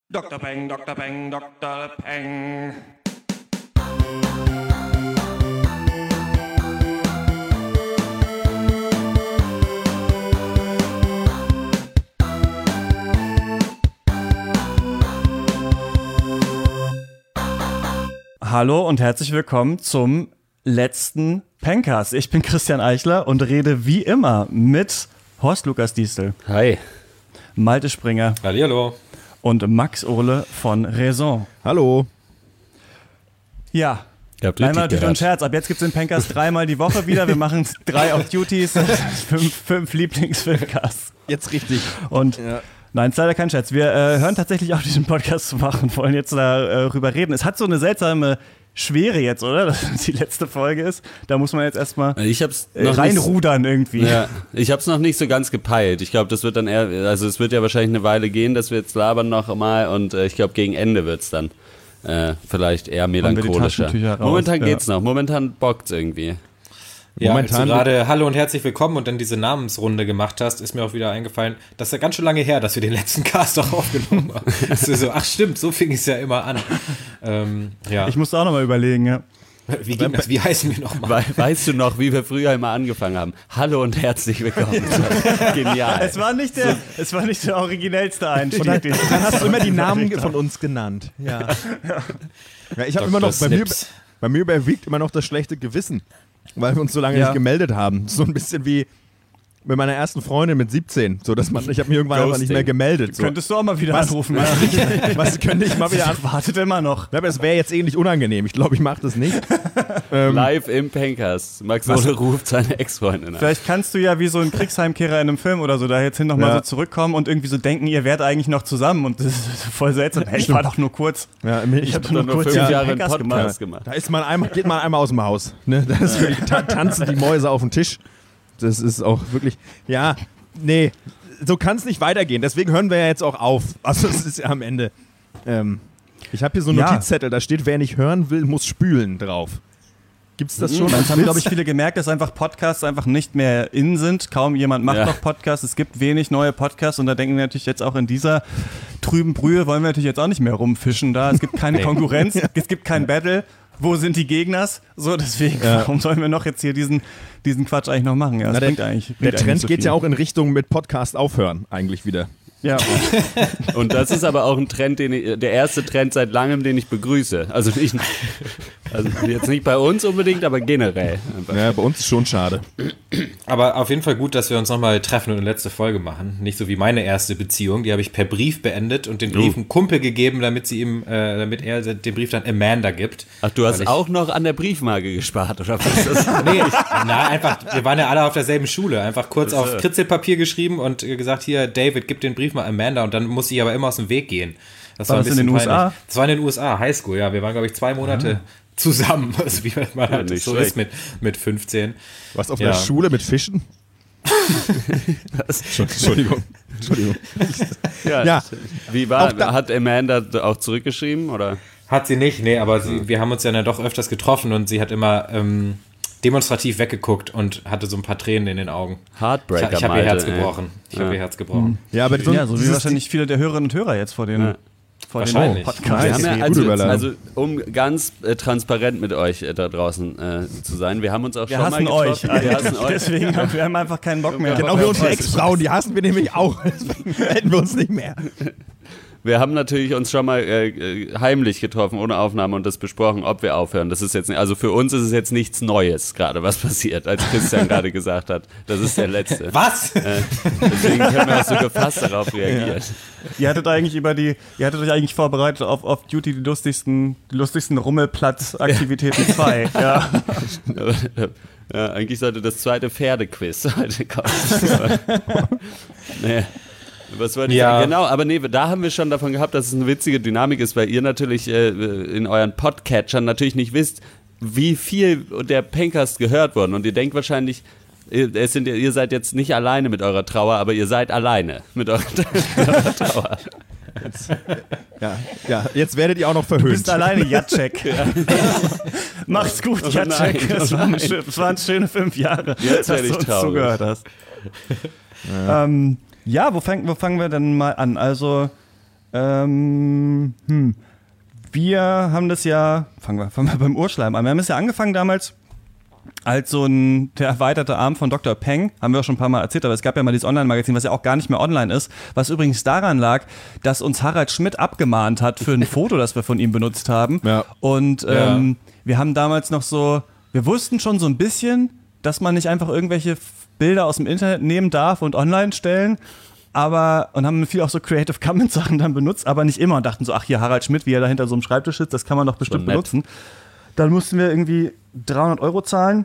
Dr. Peng, Dr. Peng, Dr. Peng. Hallo und herzlich willkommen zum letzten Pencast. Ich bin Christian Eichler und rede wie immer mit Horst Lukas Diestel. Hi. Malte Springer. Hallihallo. Und Max Ohle von Raison. Hallo. Ja, einmal natürlich ein Scherz. Ab jetzt gibt es den Pencast dreimal die Woche wieder. Wir machen 3 Off-Duties, 5 Lieblingsfilmcasts. Jetzt richtig. Und nein, ist leider kein Scherz. Wir hören tatsächlich auf, diesen Podcast zu machen und wollen jetzt darüber reden. Es hat so eine seltsame Schwere jetzt, oder? Dass es die letzte Folge ist. Da muss man jetzt erstmal reinrudern irgendwie. Ja, ich habe es noch nicht so ganz gepeilt. Ich glaube, das wird dann eher, also es wird ja wahrscheinlich eine Weile gehen, dass wir jetzt labern noch mal und ich glaube, gegen Ende wird es dann vielleicht eher melancholischer. Momentan geht's noch. Momentan bockt's irgendwie. Ja, als du gerade Hallo und herzlich willkommen und dann diese Namensrunde gemacht hast, ist mir auch wieder eingefallen, das ist ja ganz schön lange her, dass wir den letzten Cast auch aufgenommen haben. So, ach stimmt, so fing es ja immer an. Ja. Ich musste auch nochmal überlegen, ja. Wie ging das? Wie heißen wir nochmal? Weißt du noch, wie wir früher immer angefangen haben? Hallo und herzlich willkommen. Genial. Es war nicht der originellste Einstieg. Und dann hast du immer die Namen von uns genannt. Ja, ich habe immer noch, bei mir überwiegt immer noch das schlechte Gewissen, weil wir uns so lange nicht gemeldet haben. So ein bisschen wie mit meiner ersten Freundin mit 17. So, dass ich habe mich irgendwann einfach nicht mehr gemeldet. So. Könntest du auch mal wieder anrufen. Was könnte ich mal wieder anrufen? Wartet immer noch. Ja, aber es wäre jetzt ähnlich unangenehm. Ich glaube, ich mache das nicht. Live im Pencast. Max Ohle ruft seine Ex-Freundin an. Vielleicht kannst du ja wie so ein Kriegsheimkehrer in einem Film oder so da jetzt hin nochmal so zurückkommen und irgendwie so denken, ihr wärt eigentlich noch zusammen und das ist voll seltsam. Hey, ich war doch nur kurz. Ja, ich habe nur kurz 5 Jahre einen Podcast gemacht. Da geht man einmal aus dem Haus. Ne? Das ist wirklich, tanzen die Mäuse auf dem Tisch. Das ist auch wirklich, so kann es nicht weitergehen. Deswegen hören wir ja jetzt auch auf. Also es ist ja am Ende. Ich habe hier so einen Notizzettel, da steht, wer nicht hören will, muss spülen drauf. Gibt's das schon? Das haben, glaube ich, viele gemerkt, dass einfach Podcasts einfach nicht mehr in sind. Kaum jemand macht noch Podcasts. Es gibt wenig neue Podcasts und da denken wir natürlich jetzt auch in dieser trüben Brühe wollen wir natürlich jetzt auch nicht mehr rumfischen da. Es gibt keine Konkurrenz, es gibt kein Battle. Wo sind die Gegners? So, deswegen, warum sollen wir noch jetzt hier diesen Quatsch eigentlich noch machen? Ja, der Trend geht ja auch in Richtung mit Podcast aufhören, eigentlich wieder. Ja. Und das ist aber auch ein Trend, der erste Trend seit langem, den ich begrüße. Also jetzt nicht bei uns unbedingt, aber generell. Ja, bei uns ist schon schade. Aber auf jeden Fall gut, dass wir uns nochmal treffen und eine letzte Folge machen. Nicht so wie meine erste Beziehung, die habe ich per Brief beendet und den Brief einem Kumpel gegeben, damit er den Brief dann Amanda gibt. Ach, du hast auch noch an der Briefmarke gespart, oder was ist das? Nee, einfach, wir waren ja alle auf derselben Schule. Einfach kurz auf Kritzelpapier geschrieben und gesagt, hier, David, gib den Brief mal Amanda und dann musste ich aber immer aus dem Weg gehen. Das war ein bisschen in den USA? Das war in den USA, Highschool, ja. Wir waren, glaube ich, 2 Monate zusammen, also wie man halt so ist mit 15. Was, auf der Schule mit Fischen? Entschuldigung. Ja. Wie war, hat Amanda auch zurückgeschrieben, oder? Hat sie nicht, nee, aber wir haben uns ja dann doch öfters getroffen und sie hat immer demonstrativ weggeguckt und hatte so ein paar Tränen in den Augen. Heartbreaker. Ich habe ihr Herz gebrochen. Ja, aber so wie wahrscheinlich viele der Hörerinnen und Hörer jetzt vor den wahrscheinlich. Podcasts. Wir haben also um ganz transparent mit euch da draußen zu sein, wir haben uns auch schon mal getroffen. Wir hassen euch. Deswegen haben wir einfach keinen Bock mehr. Genau wie unsere Ex-Frauen, die hassen wir nämlich auch. Deswegen melden wir uns nicht mehr. Wir haben natürlich uns schon mal heimlich getroffen, ohne Aufnahme und das besprochen, ob wir aufhören. Das ist jetzt also für uns ist es jetzt nichts Neues gerade, was passiert, als Christian gerade gesagt hat. Das ist der letzte. Was? Deswegen können wir auch so gefasst darauf reagieren. Ihr hattet euch eigentlich vorbereitet auf Duty die lustigsten Rummelplatz-Aktivitäten 2. Ja. Ja, eigentlich sollte das zweite Pferdequiz heute kommen. Nee. Was wollte ich sagen? Genau, aber da haben wir schon davon gehabt, dass es eine witzige Dynamik ist, weil ihr natürlich in euren Podcatchern natürlich nicht wisst, wie viel der Pencast gehört worden. Und ihr denkt wahrscheinlich, ihr seid jetzt nicht alleine mit eurer Trauer, aber ihr seid alleine mit eurer Trauer. Jetzt werdet ihr auch noch verhöhnt. Du bist alleine, Jacek. Mach's gut, Jacek. Es waren schöne 5 Jahre, jetzt dass du uns zugehört hast. Ja, wo fangen wir denn mal an? Also Wir haben das ja, fangen wir beim Urschleim an. Wir haben es ja angefangen damals als der erweiterte Arm von Dr. Peng, haben wir auch schon ein paar Mal erzählt, aber es gab ja mal dieses Online-Magazin, was ja auch gar nicht mehr online ist, was übrigens daran lag, dass uns Harald Schmidt abgemahnt hat für ein Foto, das wir von ihm benutzt haben. Ja. Und wir haben damals noch wir wussten schon so ein bisschen, dass man nicht einfach irgendwelche Bilder aus dem Internet nehmen darf und online stellen, und haben viel auch so Creative Commons Sachen dann benutzt, aber nicht immer und dachten so, ach hier Harald Schmidt, wie er da hinter so einem Schreibtisch sitzt, das kann man doch bestimmt benutzen. Dann mussten wir irgendwie 300 € zahlen.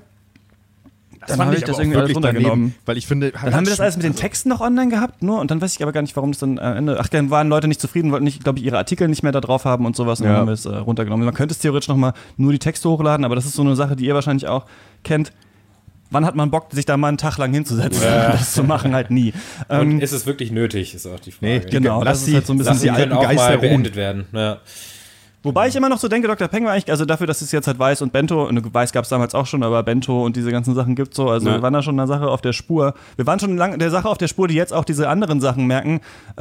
Dann habe ich das irgendwie alles runtergenommen. Weil ich finde, dann haben wir das alles mit den Texten noch online gehabt, nur, und dann weiß ich aber gar nicht, warum das dann am Ende, dann waren Leute nicht zufrieden, wollten nicht, glaube ich, ihre Artikel nicht mehr da drauf haben und sowas, und dann haben wir es runtergenommen. Man könnte es theoretisch nochmal nur die Texte hochladen, aber das ist so eine Sache, die ihr wahrscheinlich auch kennt. Wann hat man Bock, sich da mal einen Tag lang hinzusetzen? Das zu machen halt nie. Und ist es wirklich nötig, ist auch die Frage. Nee, genau, das ist halt so ein bisschen die alten Geister beendet werden. Ja. Wobei ich immer noch so denke, Dr. Peng war eigentlich, also dafür, dass es jetzt halt Weiß und Bento, und Weiß gab es damals auch schon, aber Bento und diese ganzen Sachen gibt's so, also wir waren da schon der Sache auf der Spur. Wir waren schon lange der Sache auf der Spur, die jetzt auch diese anderen Sachen merken,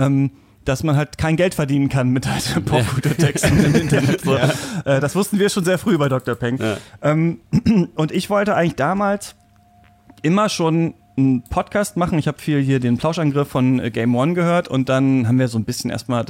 dass man halt kein Geld verdienen kann mit halt Popkulturtexten im Internet. So. Das wussten wir schon sehr früh bei Dr. Peng. Ja. Und ich wollte eigentlich damals immer schon einen Podcast machen. Ich habe viel hier den Plauschangriff von Game One gehört, und dann haben wir so ein bisschen erstmal,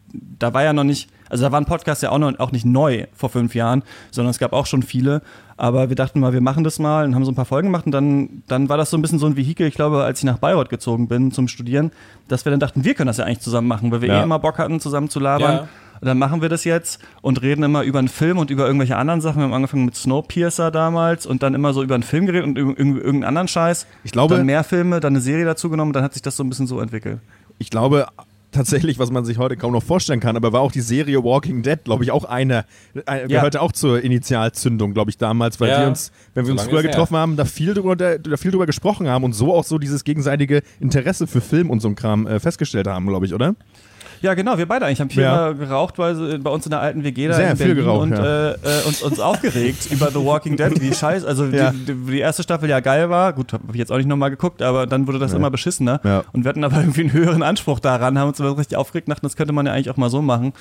da war ja noch nicht, also da waren Podcasts ja auch nicht neu vor 5 Jahren, sondern es gab auch schon viele, aber wir dachten mal, wir machen das mal und haben so ein paar Folgen gemacht, und dann war das so ein bisschen so ein Vehikel, ich glaube, als ich nach Bayreuth gezogen bin zum Studieren, dass wir dann dachten, wir können das ja eigentlich zusammen machen, weil wir immer Bock hatten, zusammen zu labern. Ja. Und dann machen wir das jetzt und reden immer über einen Film und über irgendwelche anderen Sachen. Wir haben angefangen mit Snowpiercer damals und dann immer so über einen Film geredet und über irgendeinen anderen Scheiß. Ich glaube, dann mehr Filme, dann eine Serie dazu genommen, dann hat sich das so ein bisschen so entwickelt. Ich glaube tatsächlich, was man sich heute kaum noch vorstellen kann, aber war auch die Serie Walking Dead, glaube ich, auch gehörte auch zur Initialzündung, glaube ich, damals, weil wenn wir uns früher getroffen haben, da viel drüber gesprochen haben und so auch so dieses gegenseitige Interesse für Film und so ein Kram festgestellt haben, glaube ich, oder? Ja, genau, wir beide eigentlich haben viel geraucht, weil bei uns in der alten WG da in Berlin geraucht, und uns aufgeregt über The Walking Dead, wie scheiße, also die erste Staffel ja geil war, gut, habe ich jetzt auch nicht nochmal geguckt, aber dann wurde das immer beschissener und wir hatten aber irgendwie einen höheren Anspruch daran, haben uns aber richtig aufgeregt, dachten, das könnte man ja eigentlich auch mal so machen.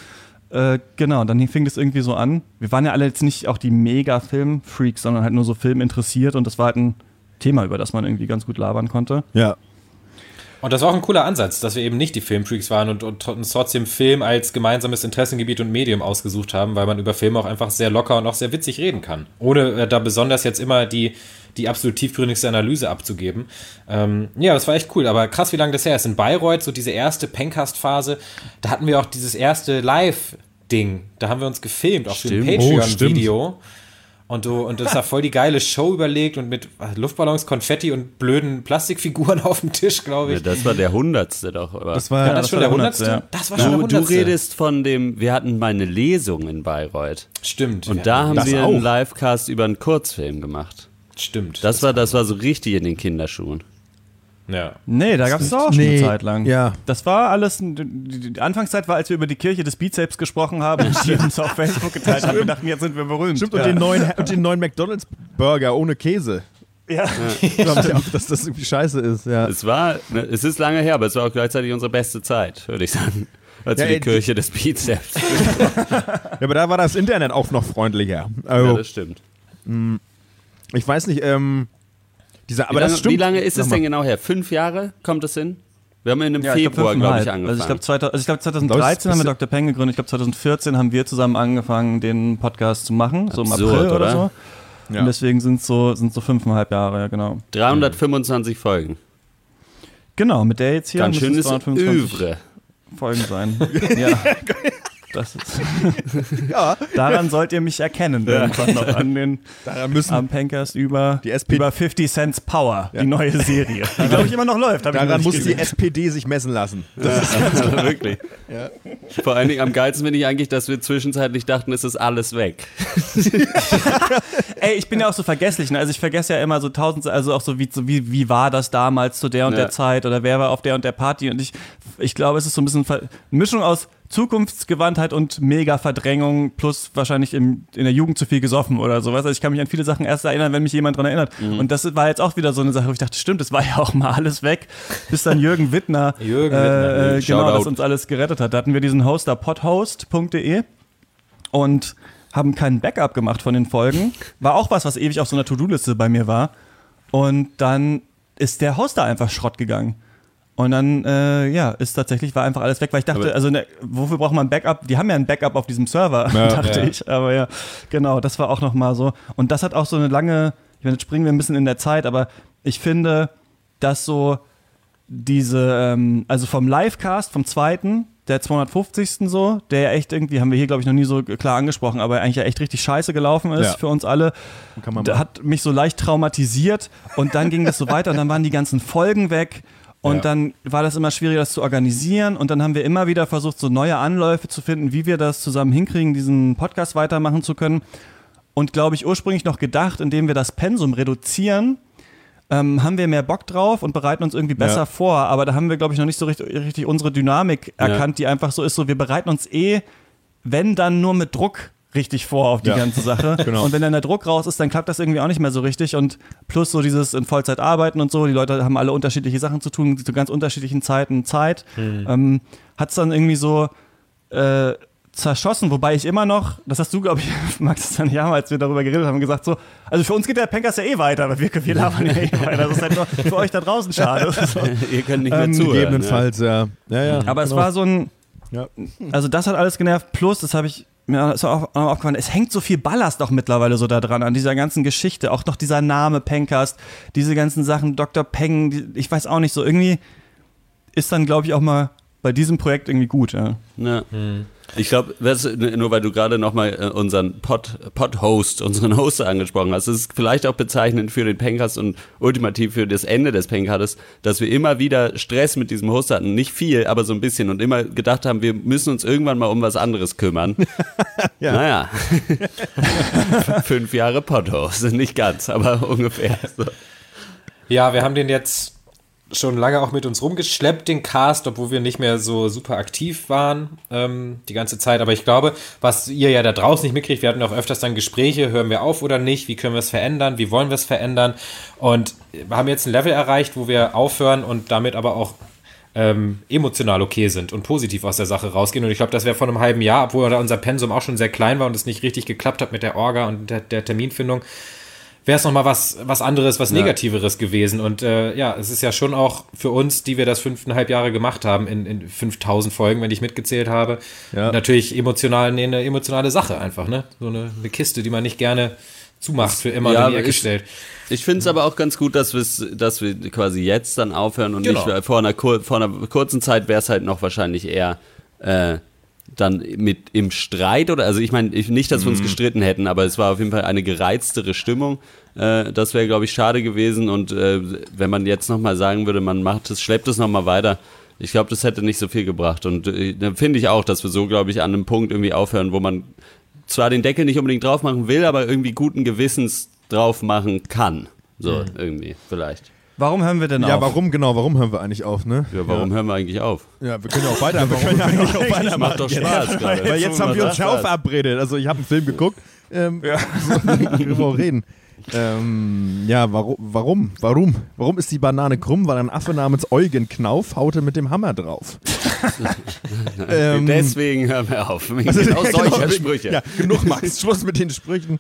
Genau, dann fing das irgendwie so an. Wir waren ja alle jetzt nicht auch die Mega-Film-Freaks, sondern halt nur so Film interessiert, und das war halt ein Thema, über das man irgendwie ganz gut labern konnte. Ja. Und das war auch ein cooler Ansatz, dass wir eben nicht die Filmfreaks waren und uns trotzdem Film als gemeinsames Interessengebiet und Medium ausgesucht haben, weil man über Filme auch einfach sehr locker und auch sehr witzig reden kann. Ohne da besonders jetzt immer die absolut tiefgründigste Analyse abzugeben. Das war echt cool, aber krass, wie lange das her ist. In Bayreuth, so diese erste Pencast-Phase, da hatten wir auch dieses erste Live-Ding. Da haben wir uns gefilmt, auch für ein Patreon-Video. Und das war voll die geile Show überlegt und mit Luftballons, Konfetti und blöden Plastikfiguren auf dem Tisch, glaube ich. Ja, das war der 100. doch. Oder? Das war schon der 100. Ja. Das war schon der 100. Du redest von wir hatten mal eine Lesung in Bayreuth. Stimmt. Und da haben wir einen Livecast über einen Kurzfilm gemacht. Stimmt. Das war so richtig in den Kinderschuhen. Ja. Nee, da gab es auch schon eine Zeit lang. Ja. Das war alles, die Anfangszeit war, als wir über die Kirche des Bizeps gesprochen haben und die uns auf Facebook geteilt haben. Wir dachten, jetzt sind wir berühmt. Stimmt, und den neuen McDonald's-Burger ohne Käse. Ja. Ich glaube auch, dass das irgendwie scheiße ist. Ja. Es ist lange her, aber es war auch gleichzeitig unsere beste Zeit, würde ich sagen. Als wir die Kirche des Bizeps. Ja, aber da war das Internet auch noch freundlicher. Also, ja, das stimmt. Ich weiß nicht, wie lange ist es denn genau her? 5 Jahre kommt es hin? Wir haben in einem Februar, glaube ich, angefangen. Also ich glaube 2013 haben wir Dr. Peng gegründet. Ich glaube 2014 haben wir zusammen angefangen, den Podcast zu machen, so im April oder so. Ja. Und deswegen sind so 5,5 Jahre, ja genau. 325 Folgen. Genau, mit der jetzt hier ganz schönes Övre. Folgen sein. Ja. Das ist daran sollt ihr mich erkennen, irgendwann noch am Pencast über 50 Cents Power, die neue Serie, die glaube ich immer noch läuft. Daran muss die SPD sich messen lassen. Das ist ganz klar. Wirklich. Ja. Vor allen Dingen am geilsten finde ich eigentlich, dass wir zwischenzeitlich dachten, es ist alles weg. ey, ich bin ja auch so vergesslich, ne? Also ich vergesse ja immer so tausend, also auch so wie war das damals zu der und der Zeit oder wer war auf der und der Party und ich glaube, es ist so ein bisschen eine Mischung aus Zukunftsgewandtheit und Mega-Verdrängung plus wahrscheinlich in der Jugend zu viel gesoffen oder sowas. Also ich kann mich an viele Sachen erst erinnern, wenn mich jemand dran erinnert. Und das war jetzt auch wieder so eine Sache, wo ich dachte, stimmt, das war ja auch mal alles weg, bis dann Jürgen Wittner, genau, das uns alles gerettet hat. Da hatten wir diesen Hoster podhost.de und haben keinen Backup gemacht von den Folgen. War auch was ewig auf so einer To-Do-Liste bei mir war. Und dann ist der Hoster einfach Schrott gegangen. Und dann, war einfach alles weg, weil ich dachte, wofür braucht man ein Backup? Die haben ja ein Backup auf diesem Server, dachte ich. Aber ja, genau, das war auch nochmal so. Und das hat auch so eine lange, ich meine, jetzt springen wir ein bisschen in der Zeit, aber ich finde, dass so diese, also vom Livecast, vom zweiten, der 250. so, der ja echt irgendwie, haben wir hier, glaube ich, noch nie so klar angesprochen, aber eigentlich ja echt richtig scheiße gelaufen ist für uns alle. Der hat mich so leicht traumatisiert und dann ging das so weiter und dann waren die ganzen Folgen weg. Und dann war das immer schwieriger, das zu organisieren. Und dann haben wir immer wieder versucht, so neue Anläufe zu finden, wie wir das zusammen hinkriegen, diesen Podcast weitermachen zu können. Und glaube ich, ursprünglich noch gedacht, indem wir das Pensum reduzieren, haben wir mehr Bock drauf und bereiten uns irgendwie besser vor. Aber da haben wir, glaube ich, noch nicht so richtig unsere Dynamik erkannt, die einfach so ist, so wir bereiten uns wenn dann nur mit Druck richtig vor auf die ganze Sache. Genau. Und wenn dann der Druck raus ist, dann klappt das irgendwie auch nicht mehr so richtig. Und plus so dieses in Vollzeit arbeiten und so, die Leute haben alle unterschiedliche Sachen zu tun, zu ganz unterschiedlichen Zeiten Zeit. Hat es dann irgendwie so zerschossen, wobei ich immer noch, das hast du, glaube ich, Max, dann ja, als wir darüber geredet haben, gesagt so, also für uns geht der Pencast ja weiter, aber wir labern ja weiter. Das ist halt nur für euch da draußen schade. So. Ihr könnt nicht mehr zuhören. Gegebenenfalls, ja. Aber es war so ein, also das hat alles genervt, plus, das habe ich mir ist auch aufgefallen, es hängt so viel Ballast auch mittlerweile so da dran, an dieser ganzen Geschichte, auch noch dieser Name Pencast, diese ganzen Sachen, Dr. Peng, ich weiß auch nicht, so irgendwie ist dann, glaube ich, auch mal bei diesem Projekt irgendwie gut, ja. Ich glaube, nur weil du gerade nochmal unseren Pod-Host, unseren Hoster angesprochen hast, das ist vielleicht auch bezeichnend für den Pencast und ultimativ für das Ende des Pencasts, dass wir immer wieder Stress mit diesem Hoster hatten. Nicht viel, aber so ein bisschen. Und immer gedacht haben, wir müssen uns irgendwann mal um was anderes kümmern. Naja. 5 Jahre Pod-Host. Nicht ganz, aber ungefähr. So. Ja, wir haben den jetzt schon lange auch mit uns rumgeschleppt, den Cast, obwohl wir nicht mehr so super aktiv waren die ganze Zeit. Aber ich glaube, was ihr ja da draußen nicht mitkriegt, wir hatten auch öfters dann Gespräche, hören wir auf oder nicht, wie können wir es verändern, wie wollen wir es verändern. Und wir haben jetzt ein Level erreicht, wo wir aufhören und damit aber auch emotional okay sind und positiv aus der Sache rausgehen. Und ich glaube, das wäre vor einem halben Jahr, obwohl unser Pensum auch schon sehr klein war und es nicht richtig geklappt hat mit der Orga und der Terminfindung, wäre es nochmal was anderes, was Negativeres gewesen. Und es ist ja schon auch für uns, die wir das 5,5 Jahre gemacht haben, in 5000 Folgen, wenn ich mitgezählt habe, natürlich eine emotionale Sache einfach, ne? So eine Kiste, die man nicht gerne zumacht, für immer in die Ecke stellt. Ich finde es aber auch ganz gut, dass wir quasi jetzt dann aufhören und nicht vor einer kurzen Zeit wäre es halt noch wahrscheinlich eher dann mit im Streit oder, also ich meine, nicht, dass wir uns gestritten hätten, aber es war auf jeden Fall eine gereiztere Stimmung. Das wäre, glaube ich, schade gewesen und wenn man jetzt nochmal sagen würde, schleppt es nochmal weiter, ich glaube, das hätte nicht so viel gebracht und dann finde ich auch, dass wir so, glaube ich, an einem Punkt irgendwie aufhören, wo man zwar den Deckel nicht unbedingt drauf machen will, aber irgendwie guten Gewissens drauf machen kann. So, irgendwie, vielleicht. Warum hören wir denn auf? Ja, warum hören wir eigentlich auf, ne? Ja, warum hören wir eigentlich auf? Ja, wir können ja auch weitermachen. Macht doch Spaß gerade. Weil jetzt haben wir uns schon verabredet. Also ich habe einen Film geguckt. Darüber auch reden. Warum ist die Banane krumm? Weil ein Affe namens Eugen Knauf haute mit dem Hammer drauf. Deswegen hören wir auf. Genau solcher Sprüche. Ja, genug, Max. Schluss mit den Sprüchen.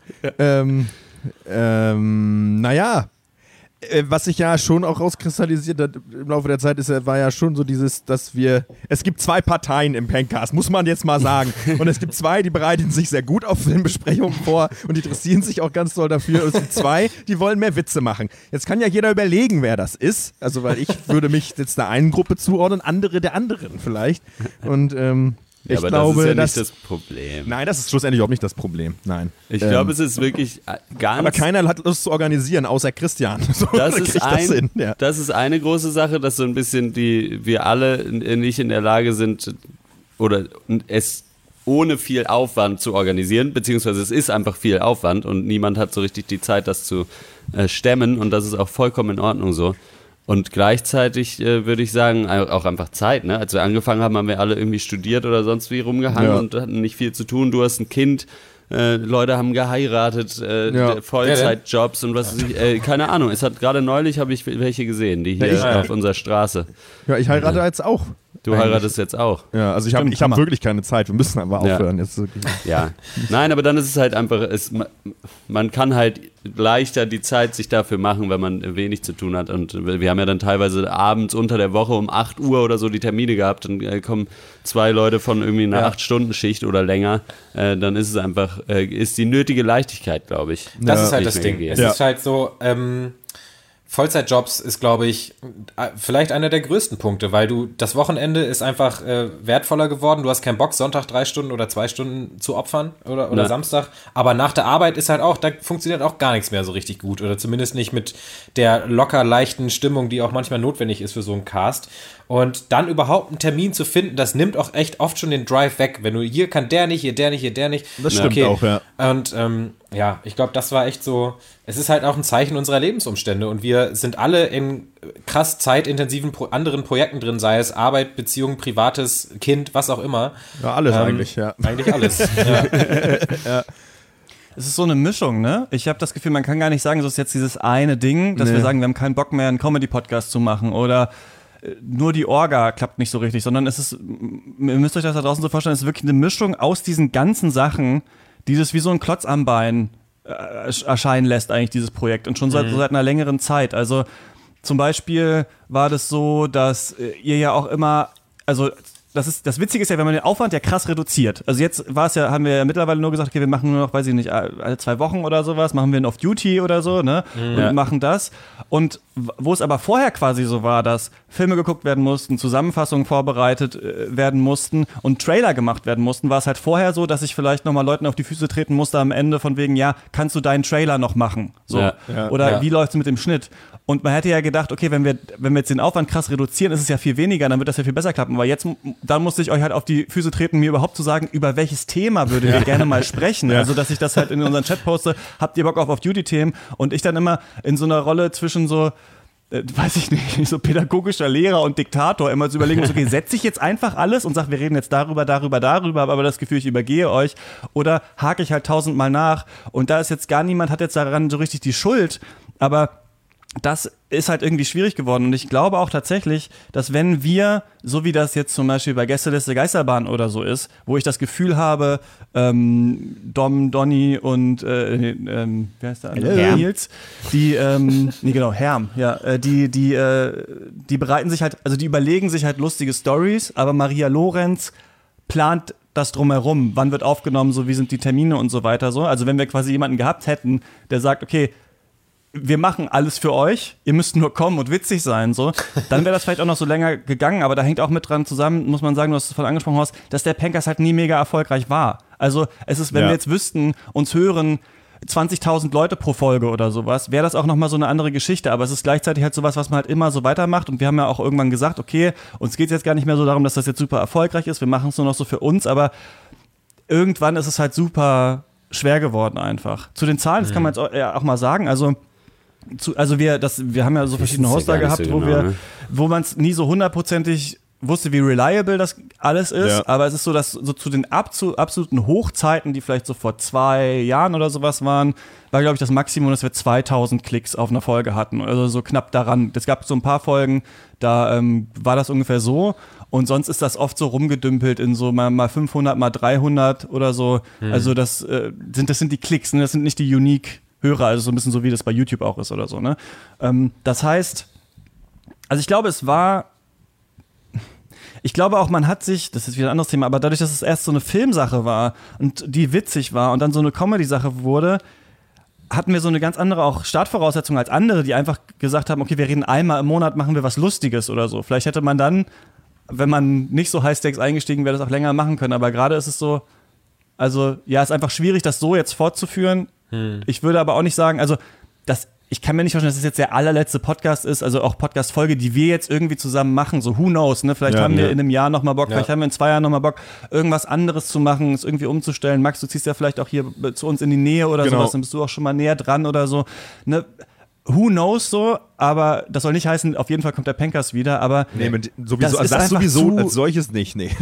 Was sich ja schon auch rauskristallisiert hat im Laufe der Zeit, war ja schon so dieses, es gibt 2 Parteien im Pencast, muss man jetzt mal sagen. Und es gibt 2, die bereiten sich sehr gut auf Filmbesprechungen vor und die interessieren sich auch ganz doll dafür. Und es gibt 2, die wollen mehr Witze machen. Jetzt kann ja jeder überlegen, wer das ist. Also, weil ich würde mich jetzt der einen Gruppe zuordnen, andere der anderen vielleicht. Und ja, aber glaube, das ist ja nicht das Problem. Nein, das ist schlussendlich auch nicht das Problem. Nein. Ich glaube, es ist wirklich ganz... Aber keiner hat Lust zu organisieren, außer Christian. So, das ist eine große Sache, dass so ein bisschen wir alle nicht in der Lage sind oder es ohne viel Aufwand zu organisieren, beziehungsweise es ist einfach viel Aufwand und niemand hat so richtig die Zeit, das zu stemmen und das ist auch vollkommen in Ordnung so. Und gleichzeitig würde ich sagen, auch einfach Zeit. Ne? Als wir angefangen haben, haben wir alle irgendwie studiert oder sonst wie rumgehangen und hatten nicht viel zu tun. Du hast ein Kind, Leute haben geheiratet, Vollzeitjobs und was weiß ich. Keine Ahnung, es hat gerade neulich, habe ich welche gesehen, die hier auf unserer Straße. Ja, ich heirate jetzt auch. Du heiratest jetzt auch. Ja, also ich hab wirklich keine Zeit. Wir müssen aber aufhören. Jetzt wirklich. Ja, nein, aber dann ist es halt einfach, man kann halt leichter die Zeit sich dafür machen, wenn man wenig zu tun hat. Und wir haben ja dann teilweise abends unter der Woche um 8 Uhr oder so die Termine gehabt. Dann kommen 2 Leute von irgendwie einer 8-Stunden-Schicht oder länger. Dann ist es einfach, ist die nötige Leichtigkeit, glaube ich. Das ist halt das Ding. Es ist halt so, Vollzeitjobs ist, glaube ich, vielleicht einer der größten Punkte, weil das Wochenende ist einfach wertvoller geworden. Du hast keinen Bock, Sonntag 3 Stunden oder 2 Stunden zu opfern oder Samstag. Aber nach der Arbeit ist halt auch, da funktioniert auch gar nichts mehr so richtig gut. Oder zumindest nicht mit der locker leichten Stimmung, die auch manchmal notwendig ist für so einen Cast. Und dann überhaupt einen Termin zu finden, das nimmt auch echt oft schon den Drive weg. Wenn du, hier kann der nicht, hier der nicht, hier der nicht. Das stimmt auch, ja. Und ich glaube, das war echt so, es ist halt auch ein Zeichen unserer Lebensumstände und wir sind alle in krass zeitintensiven anderen Projekten drin, sei es Arbeit, Beziehung, privates, Kind, was auch immer. Ja, alles eigentlich, ja. Eigentlich alles, ja. Ja. Es ist so eine Mischung, ne? Ich habe das Gefühl, man kann gar nicht sagen, so ist jetzt dieses eine Ding, dass wir sagen, wir haben keinen Bock mehr, einen Comedy-Podcast zu machen oder nur die Orga klappt nicht so richtig, sondern es ist, ihr müsst euch das da draußen so vorstellen, es ist wirklich eine Mischung aus diesen ganzen Sachen, die das wie so ein Klotz am Bein erscheinen lässt eigentlich, dieses Projekt. Und schon seit einer längeren Zeit. Also zum Beispiel war das so, dass ihr ja auch immer, also das Witzige ist ja, wenn man den Aufwand ja krass reduziert. Also jetzt haben wir ja mittlerweile nur gesagt, okay, wir machen nur noch, weiß ich nicht, alle 2 Wochen oder sowas, machen wir ein Off-Duty oder so, ne? Und machen das. Und wo es aber vorher quasi so war, dass Filme geguckt werden mussten, Zusammenfassungen vorbereitet werden mussten und Trailer gemacht werden mussten, war es halt vorher so, dass ich vielleicht nochmal Leuten auf die Füße treten musste am Ende von wegen, ja, kannst du deinen Trailer noch machen? So. Oder wie läuft's mit dem Schnitt? Und man hätte ja gedacht, okay, wenn wir jetzt den Aufwand krass reduzieren, ist es ja viel weniger, dann wird das ja viel besser klappen. Aber jetzt, dann musste ich euch halt auf die Füße treten, mir überhaupt zu sagen, über welches Thema würdet ihr gerne mal sprechen. Ja. Also, dass ich das halt in unseren Chat poste, habt ihr Bock auf Duty-Themen? Und ich dann immer in so einer Rolle zwischen so, weiß ich nicht, so pädagogischer Lehrer und Diktator immer zu überlegen, okay, setze ich jetzt einfach alles und sage, wir reden jetzt darüber, habe aber das Gefühl, ich übergehe euch, oder hake ich halt 1000-mal nach und da ist jetzt gar niemand, hat jetzt daran so richtig die Schuld, aber das ist halt irgendwie schwierig geworden und ich glaube auch tatsächlich, dass wenn wir, so wie das jetzt zum Beispiel bei Gästeliste Geisterbahn oder so ist, wo ich das Gefühl habe, Donny und wie heißt der andere? Nils, die, Herm, ja, die bereiten sich halt, also die überlegen sich halt lustige Stories, aber Maria Lorenz plant das drumherum, wann wird aufgenommen, so wie sind die Termine und so weiter so. Also wenn wir quasi jemanden gehabt hätten, der sagt, okay, wir machen alles für euch, ihr müsst nur kommen und witzig sein, so, dann wäre das vielleicht auch noch so länger gegangen, aber da hängt auch mit dran zusammen, muss man sagen, du hast es vorhin angesprochen hast, dass der Pankers halt nie mega erfolgreich war. Also es ist, wenn wir jetzt wüssten, uns hören 20.000 Leute pro Folge oder sowas, wäre das auch nochmal so eine andere Geschichte, aber es ist gleichzeitig halt sowas, was man halt immer so weitermacht und wir haben ja auch irgendwann gesagt, okay, uns geht es jetzt gar nicht mehr so darum, dass das jetzt super erfolgreich ist, wir machen es nur noch so für uns, aber irgendwann ist es halt super schwer geworden einfach. Zu den Zahlen, das kann man jetzt auch mal sagen, also wir haben ja so verschiedene Hoster gehabt, so genau, wo man es nie so hundertprozentig wusste, wie reliable das alles ist, aber es ist so, dass so zu den absoluten Hochzeiten, die vielleicht so vor 2 Jahren oder sowas waren, war, glaube ich, das Maximum, dass wir 2000 Klicks auf einer Folge hatten, also so knapp daran. Es gab so ein paar Folgen, da war das ungefähr so und sonst ist das oft so rumgedümpelt in so mal 500, mal 300 oder so, also das sind die Klicks, ne? Das sind nicht die Unique Hörer, also so ein bisschen so, wie das bei YouTube auch ist oder so, ne? Das heißt, also ich glaube auch, man hat sich, das ist wieder ein anderes Thema, aber dadurch, dass es erst so eine Filmsache war und die witzig war und dann so eine Comedy-Sache wurde, hatten wir so eine ganz andere auch Startvoraussetzung als andere, die einfach gesagt haben, okay, wir reden einmal im Monat, machen wir was Lustiges oder so. Vielleicht hätte man dann, wenn man nicht so High-Stakes eingestiegen wäre, das auch länger machen können, aber gerade ist es so, also ja, ist einfach schwierig, das so jetzt fortzuführen. Ich würde aber auch nicht sagen, also ich kann mir nicht vorstellen, dass es jetzt der allerletzte Podcast ist, also auch Podcast-Folge, die wir jetzt irgendwie zusammen machen, so who knows, ne? Vielleicht haben wir in einem Jahr nochmal Bock, vielleicht haben wir in 2 Jahren nochmal Bock, irgendwas anderes zu machen, es irgendwie umzustellen. Max, du ziehst ja vielleicht auch hier zu uns in die Nähe oder sowas, dann bist du auch schon mal näher dran oder so, ne? Who knows so, aber das soll nicht heißen, auf jeden Fall kommt der Pencast wieder, aber sowieso, also das sowieso als solches nicht, nee.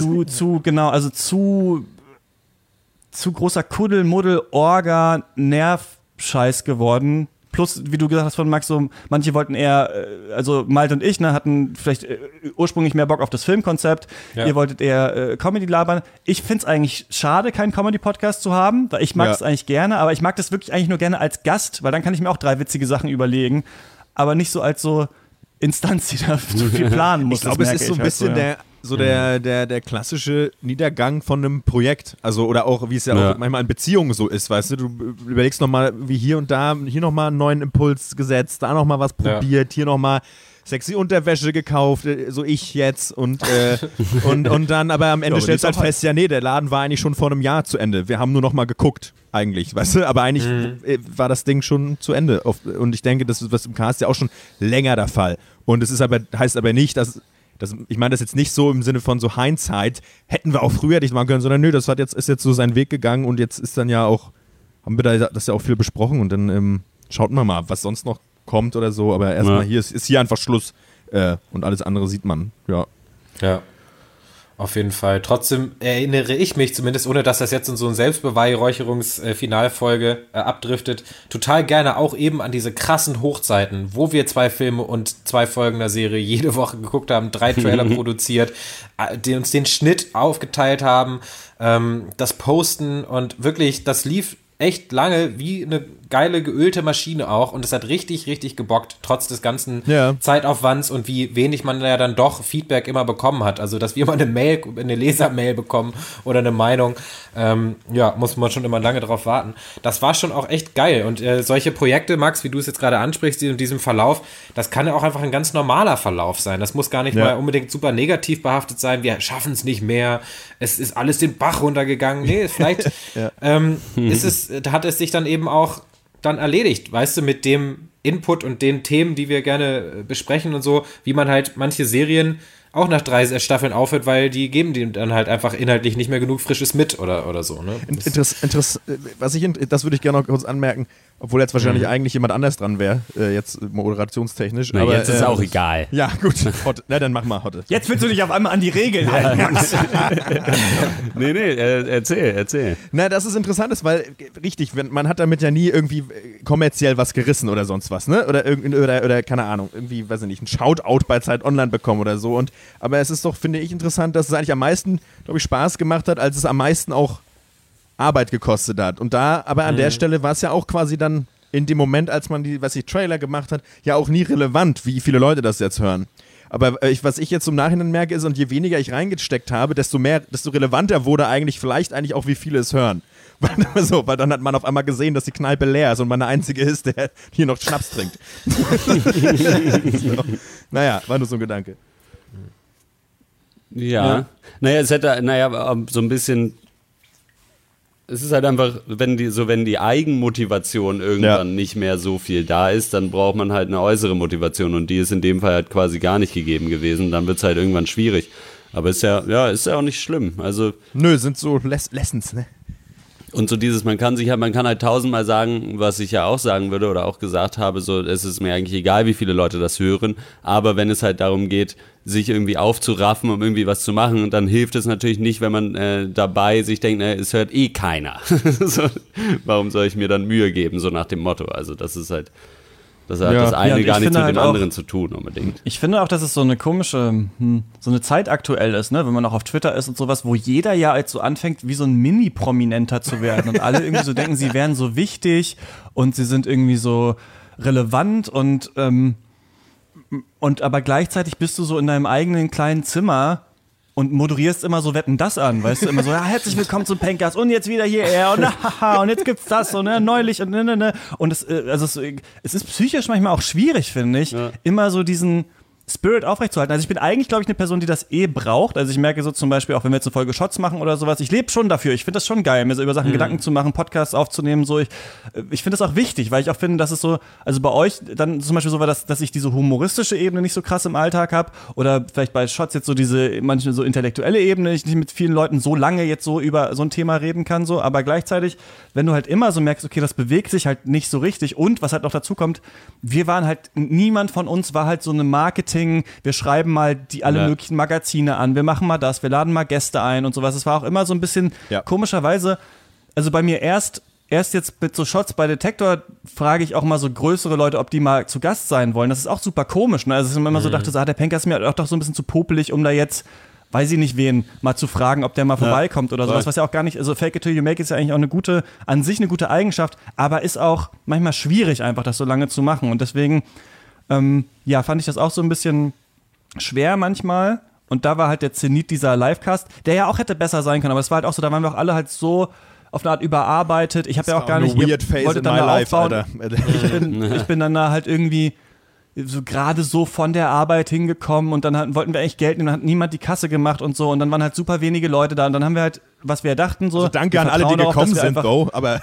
Zu großer Kuddel, Muddel, Orga, Nervscheiß geworden. Plus, wie du gesagt hast von Max, so, manche wollten eher, also Malte und ich, ne, hatten vielleicht ursprünglich mehr Bock auf das Filmkonzept. Ja. Ihr wolltet eher Comedy labern. Ich find's eigentlich schade, keinen Comedy-Podcast zu haben, weil ich mag es eigentlich gerne, aber ich mag das wirklich eigentlich nur gerne als Gast, weil dann kann ich mir auch 3 witzige Sachen überlegen, aber nicht so als so Instanz, die da zu viel planen muss. Ich glaube, es ist so ein bisschen der klassische Niedergang von einem Projekt. Also, oder auch, wie es ja auch manchmal in Beziehungen so ist, weißt du? Du überlegst nochmal, wie hier und da, hier nochmal einen neuen Impuls gesetzt, da nochmal was probiert, hier nochmal sexy Unterwäsche gekauft, so ich jetzt und dann, aber am Ende stellst du halt fest, ja nee, der Laden war eigentlich schon vor einem Jahr zu Ende. Wir haben nur nochmal geguckt, eigentlich, weißt du? Aber eigentlich war das Ding schon zu Ende. Und ich denke, das ist was im Cast ja auch schon länger der Fall. Und es ist heißt aber nicht, dass ich meine das jetzt nicht so im Sinne von so Hindsight, hätten wir auch früher nicht machen können, sondern nö, ist jetzt so seinen Weg gegangen und jetzt ist dann ja auch, haben wir das ja auch viel besprochen und dann schaut man mal, was sonst noch kommt oder so, aber erstmal hier ist hier einfach Schluss und alles andere sieht man, ja. Auf jeden Fall. Trotzdem erinnere ich mich zumindest, ohne dass das jetzt in so eine Selbstbeweihräucherungs-Finalfolge abdriftet, total gerne auch eben an diese krassen Hochzeiten, wo wir 2 Filme und 2 Folgen der Serie jede Woche geguckt haben, 3 Trailer produziert, die uns den Schnitt aufgeteilt haben, das Posten und wirklich, das lief echt lange wie eine geile geölte Maschine auch und es hat richtig, richtig gebockt, trotz des ganzen Zeitaufwands und wie wenig man ja dann doch Feedback immer bekommen hat. Also, dass wir mal eine Lesermail bekommen oder eine Meinung, muss man schon immer lange drauf warten. Das war schon auch echt geil und solche Projekte, Max, wie du es jetzt gerade ansprichst, in diesem Verlauf, das kann ja auch einfach ein ganz normaler Verlauf sein. Das muss gar nicht mal unbedingt super negativ behaftet sein, wir schaffen es nicht mehr, es ist alles den Bach runtergegangen. Nee, vielleicht hat es sich dann eben auch dann erledigt, weißt du, mit dem Input und den Themen, die wir gerne besprechen und so, wie man halt manche Serien auch nach 3 Staffeln aufhört, weil die geben dem dann halt einfach inhaltlich nicht mehr genug Frisches mit oder so. Ne? Das würde ich gerne noch kurz anmerken, obwohl jetzt wahrscheinlich eigentlich jemand anders dran wäre, jetzt moderationstechnisch. Na, aber jetzt ist auch egal. Ja, gut. Na, dann mach mal, Hotte. Jetzt willst du dich auf einmal an die Regeln halten. Erzähl. Na, das ist interessant, weil, richtig, man hat damit ja nie irgendwie kommerziell was gerissen oder sonst was, ne? Oder keine Ahnung, irgendwie, weiß ich nicht, ein Shoutout bei Zeit Online bekommen oder so. Aber es ist doch, finde ich, interessant, dass es eigentlich am meisten, glaube ich, Spaß gemacht hat, als es am meisten auch Arbeit gekostet hat. Und aber an der Stelle war es ja auch quasi dann in dem Moment, als man die, Trailer gemacht hat, ja auch nie relevant, wie viele Leute das jetzt hören. Aber was ich jetzt im Nachhinein merke ist, und je weniger ich reingesteckt habe, desto relevanter wurde eigentlich auch, wie viele es hören. Weil dann hat man auf einmal gesehen, dass die Kneipe leer ist und man der Einzige ist, der hier noch Schnaps trinkt. So. Naja, war nur so ein Gedanke. Ja. Naja, es hätte, so ein bisschen. Es ist halt einfach, wenn die Eigenmotivation irgendwann nicht mehr so viel da ist, dann braucht man halt eine äußere Motivation und die ist in dem Fall halt quasi gar nicht gegeben gewesen. Dann wird es halt irgendwann schwierig. Aber ist ja auch nicht schlimm. Also sind so Lessons, ne? Und so man kann halt 1000-mal sagen, was ich ja auch sagen würde oder auch gesagt habe, so, es ist mir eigentlich egal, wie viele Leute das hören, aber wenn es halt darum geht, sich irgendwie aufzuraffen, um irgendwie was zu machen, dann hilft es natürlich nicht, wenn man dabei sich denkt, es hört eh keiner. So, warum soll ich mir dann Mühe geben, so nach dem Motto, also das ist halt, das hat das eine gar nichts mit dem anderen zu tun unbedingt. Ich finde auch, dass es so eine komische, so eine Zeit aktuell ist, ne? Wenn man auch auf Twitter ist und sowas, wo jeder ja als so anfängt, wie so ein Mini-Prominenter zu werden und alle irgendwie so denken, sie wären so wichtig und sie sind irgendwie so relevant und aber gleichzeitig bist du so in deinem eigenen kleinen Zimmer und moderierst immer so Wetten das an, weißt du, immer so, ja, herzlich willkommen zum Pencast und jetzt wieder hier und haha und jetzt gibt's das und neulich und und es ist psychisch manchmal auch schwierig, finde ich, immer so diesen Spirit aufrechtzuerhalten. Also ich bin eigentlich, glaube ich, eine Person, die das braucht. Also ich merke so zum Beispiel, auch wenn wir jetzt eine Folge Shots machen oder sowas, ich lebe schon dafür. Ich finde das schon geil, mir so über Sachen Gedanken zu machen, Podcasts aufzunehmen. So. Ich finde das auch wichtig, weil ich auch finde, dass es so, also bei euch dann zum Beispiel so war, dass ich diese humoristische Ebene nicht so krass im Alltag habe oder vielleicht bei Shots jetzt so diese manchmal so intellektuelle Ebene, ich nicht mit vielen Leuten so lange jetzt so über so ein Thema reden kann, so, aber gleichzeitig, wenn du halt immer so merkst, okay, das bewegt sich halt nicht so richtig und was halt noch dazu kommt, wir waren halt, niemand von uns war halt so eine Marketing, wir schreiben mal alle möglichen Magazine an, wir machen mal das, wir laden mal Gäste ein und sowas. Es war auch immer so ein bisschen komischerweise, also bei mir erst jetzt mit so Shots bei Detektor frage ich auch mal so größere Leute, ob die mal zu Gast sein wollen. Das ist auch super komisch, ne? Also dass ich immer so dachte, der Penker ist mir auch doch so ein bisschen zu popelig, um da jetzt, weiß ich nicht wen, mal zu fragen, ob der mal vorbeikommt oder sowas, was ja auch gar nicht, also fake it till you make it ist ja eigentlich auch an sich eine gute Eigenschaft, aber ist auch manchmal schwierig einfach, das so lange zu machen und deswegen fand ich das auch so ein bisschen schwer manchmal und da war halt der Zenit dieser Livecast, der ja auch hätte besser sein können, aber es war halt auch so, da waren wir auch alle halt so auf eine Art überarbeitet, ich habe ja auch gar nicht, wollte dann da aufbauen, Alter. Ich bin dann da halt irgendwie so gerade so von der Arbeit hingekommen und dann wollten wir echt Geld nehmen, dann hat niemand die Kasse gemacht und so und dann waren halt super wenige Leute da und dann haben wir halt, was wir dachten so. Also danke an alle, die gekommen sind, Bro, aber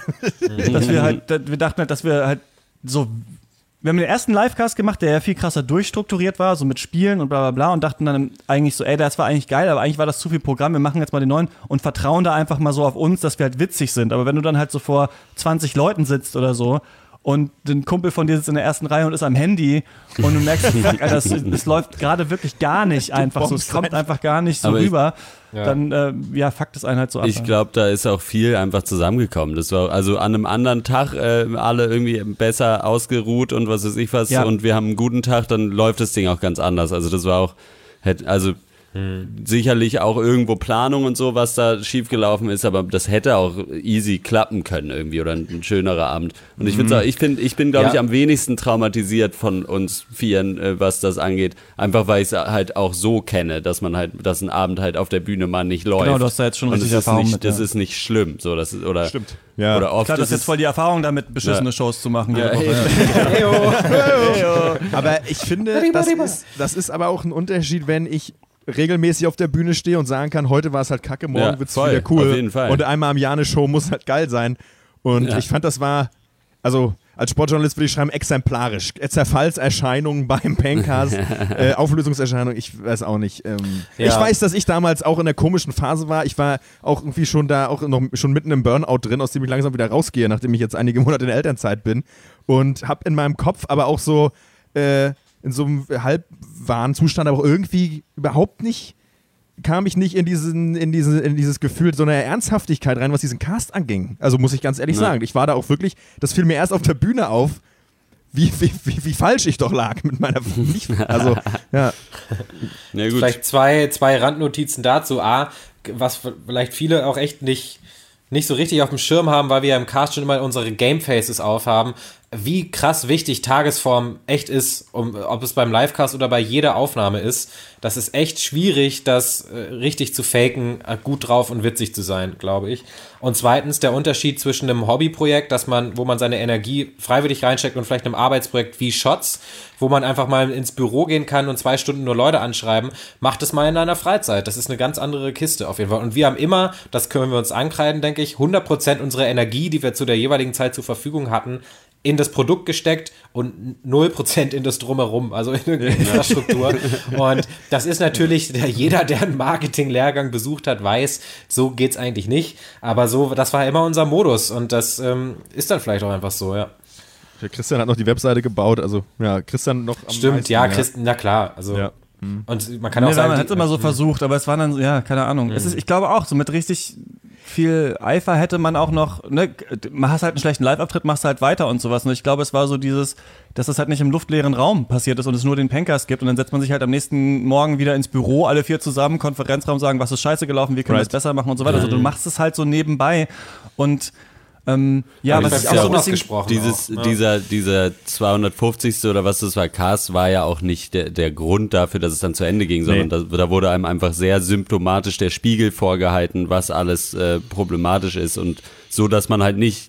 wir dachten halt, dass wir halt so, wir haben den ersten Livecast gemacht, der ja viel krasser durchstrukturiert war, so mit Spielen und bla bla bla und dachten dann eigentlich so, das war eigentlich geil, aber eigentlich war das zu viel Programm, wir machen jetzt mal den neuen und vertrauen da einfach mal so auf uns, dass wir halt witzig sind, aber wenn du dann halt so vor 20 Leuten sitzt oder so und ein Kumpel von dir sitzt in der ersten Reihe und ist am Handy und du merkst, fuck, Alter, es läuft gerade wirklich gar nicht einfach so, es kommt einfach gar nicht so rüber, dann fuckt es einen halt so ab. Ich glaube, da ist auch viel einfach zusammengekommen. Das war also an einem anderen Tag alle irgendwie besser ausgeruht und was weiß ich was und wir haben einen guten Tag, dann läuft das Ding auch ganz anders. Also das war auch, sicherlich auch irgendwo Planung und so, was da schiefgelaufen ist, aber das hätte auch easy klappen können irgendwie oder ein schönerer Abend. Und ich finde, ich bin, glaube ich, am wenigsten traumatisiert von uns Vieren, was das angeht. Einfach, weil ich es halt auch so kenne, dass man halt, dass ein Abend halt auf der Bühne mal nicht läuft. Genau, du hast da jetzt schon richtig Erfahrung mit. Das ist nicht schlimm. So, das ist, oder, stimmt. Ja. Oder oft klar, das ist jetzt voll die Erfahrung damit, beschissene Shows zu machen. Ja. Aber ich finde, das ist aber auch ein Unterschied, wenn ich regelmäßig auf der Bühne stehe und sagen kann, heute war es halt kacke, morgen wird es wieder cool. Auf jeden Fall. Und einmal am Jahr eine Show muss halt geil sein. Und ich fand, das war, also als Sportjournalist würde ich schreiben, exemplarisch. Zerfallserscheinungen beim Pencast, Auflösungserscheinungen, ich weiß auch nicht. Ich weiß, dass ich damals auch in der komischen Phase war. Ich war auch irgendwie schon mitten im Burnout drin, aus dem ich langsam wieder rausgehe, nachdem ich jetzt einige Monate in der Elternzeit bin. Und habe in meinem Kopf aber auch so in so einem halbwahren Zustand, aber auch irgendwie überhaupt nicht, kam ich nicht in dieses Gefühl, so eine Ernsthaftigkeit rein, was diesen Cast anging. Also muss ich ganz ehrlich sagen, ich war da auch wirklich, das fiel mir erst auf der Bühne auf, wie falsch ich doch lag mit meiner, also, ja. Ja, gut. Vielleicht zwei Randnotizen dazu. Was vielleicht viele auch echt nicht so richtig auf dem Schirm haben, weil wir ja im Cast schon immer unsere Gamefaces aufhaben, wie krass wichtig Tagesform echt ist, ob es beim Livecast oder bei jeder Aufnahme ist. Das ist echt schwierig, das richtig zu faken, gut drauf und witzig zu sein, glaube ich. Und zweitens der Unterschied zwischen einem Hobbyprojekt, wo man seine Energie freiwillig reinsteckt und vielleicht einem Arbeitsprojekt wie Shots, wo man einfach mal ins Büro gehen kann und 2 Stunden nur Leute anschreiben, macht es mal in einer Freizeit. Das ist eine ganz andere Kiste auf jeden Fall. Und wir haben immer, das können wir uns ankreiden, denke ich, 100% unserer Energie, die wir zu der jeweiligen Zeit zur Verfügung hatten, in das Produkt gesteckt und 0% in das Drumherum, also in die Infrastruktur. Und das ist natürlich, jeder, der einen Marketing-Lehrgang besucht hat, weiß, so geht's eigentlich nicht. Aber so, das war immer unser Modus und das ist dann vielleicht auch einfach so, ja. Der Christian hat noch die Webseite gebaut, also ja, Christian noch am Stimmt, meisten, ja, Christian, na klar, also ja. Und man kann auch sagen, man hat es immer so versucht, aber es war dann, keine Ahnung. Ich glaube auch, so mit richtig viel Eifer hätte man auch noch, ne, machst halt einen schlechten Live-Auftritt, machst halt weiter und sowas. Und ich glaube, es war so dass das halt nicht im luftleeren Raum passiert ist und es nur den Pencast gibt und dann setzt man sich halt am nächsten Morgen wieder ins Büro, alle 4 zusammen, Konferenzraum, sagen, was ist scheiße gelaufen, wie können wir es besser machen und so weiter. Also du machst es halt so nebenbei und was ich auch so ein bisschen dieser 250. oder was das war, Cast war ja auch nicht der Grund dafür, dass es dann zu Ende ging, sondern da wurde einem einfach sehr symptomatisch der Spiegel vorgehalten, was alles problematisch ist und so, dass man halt nicht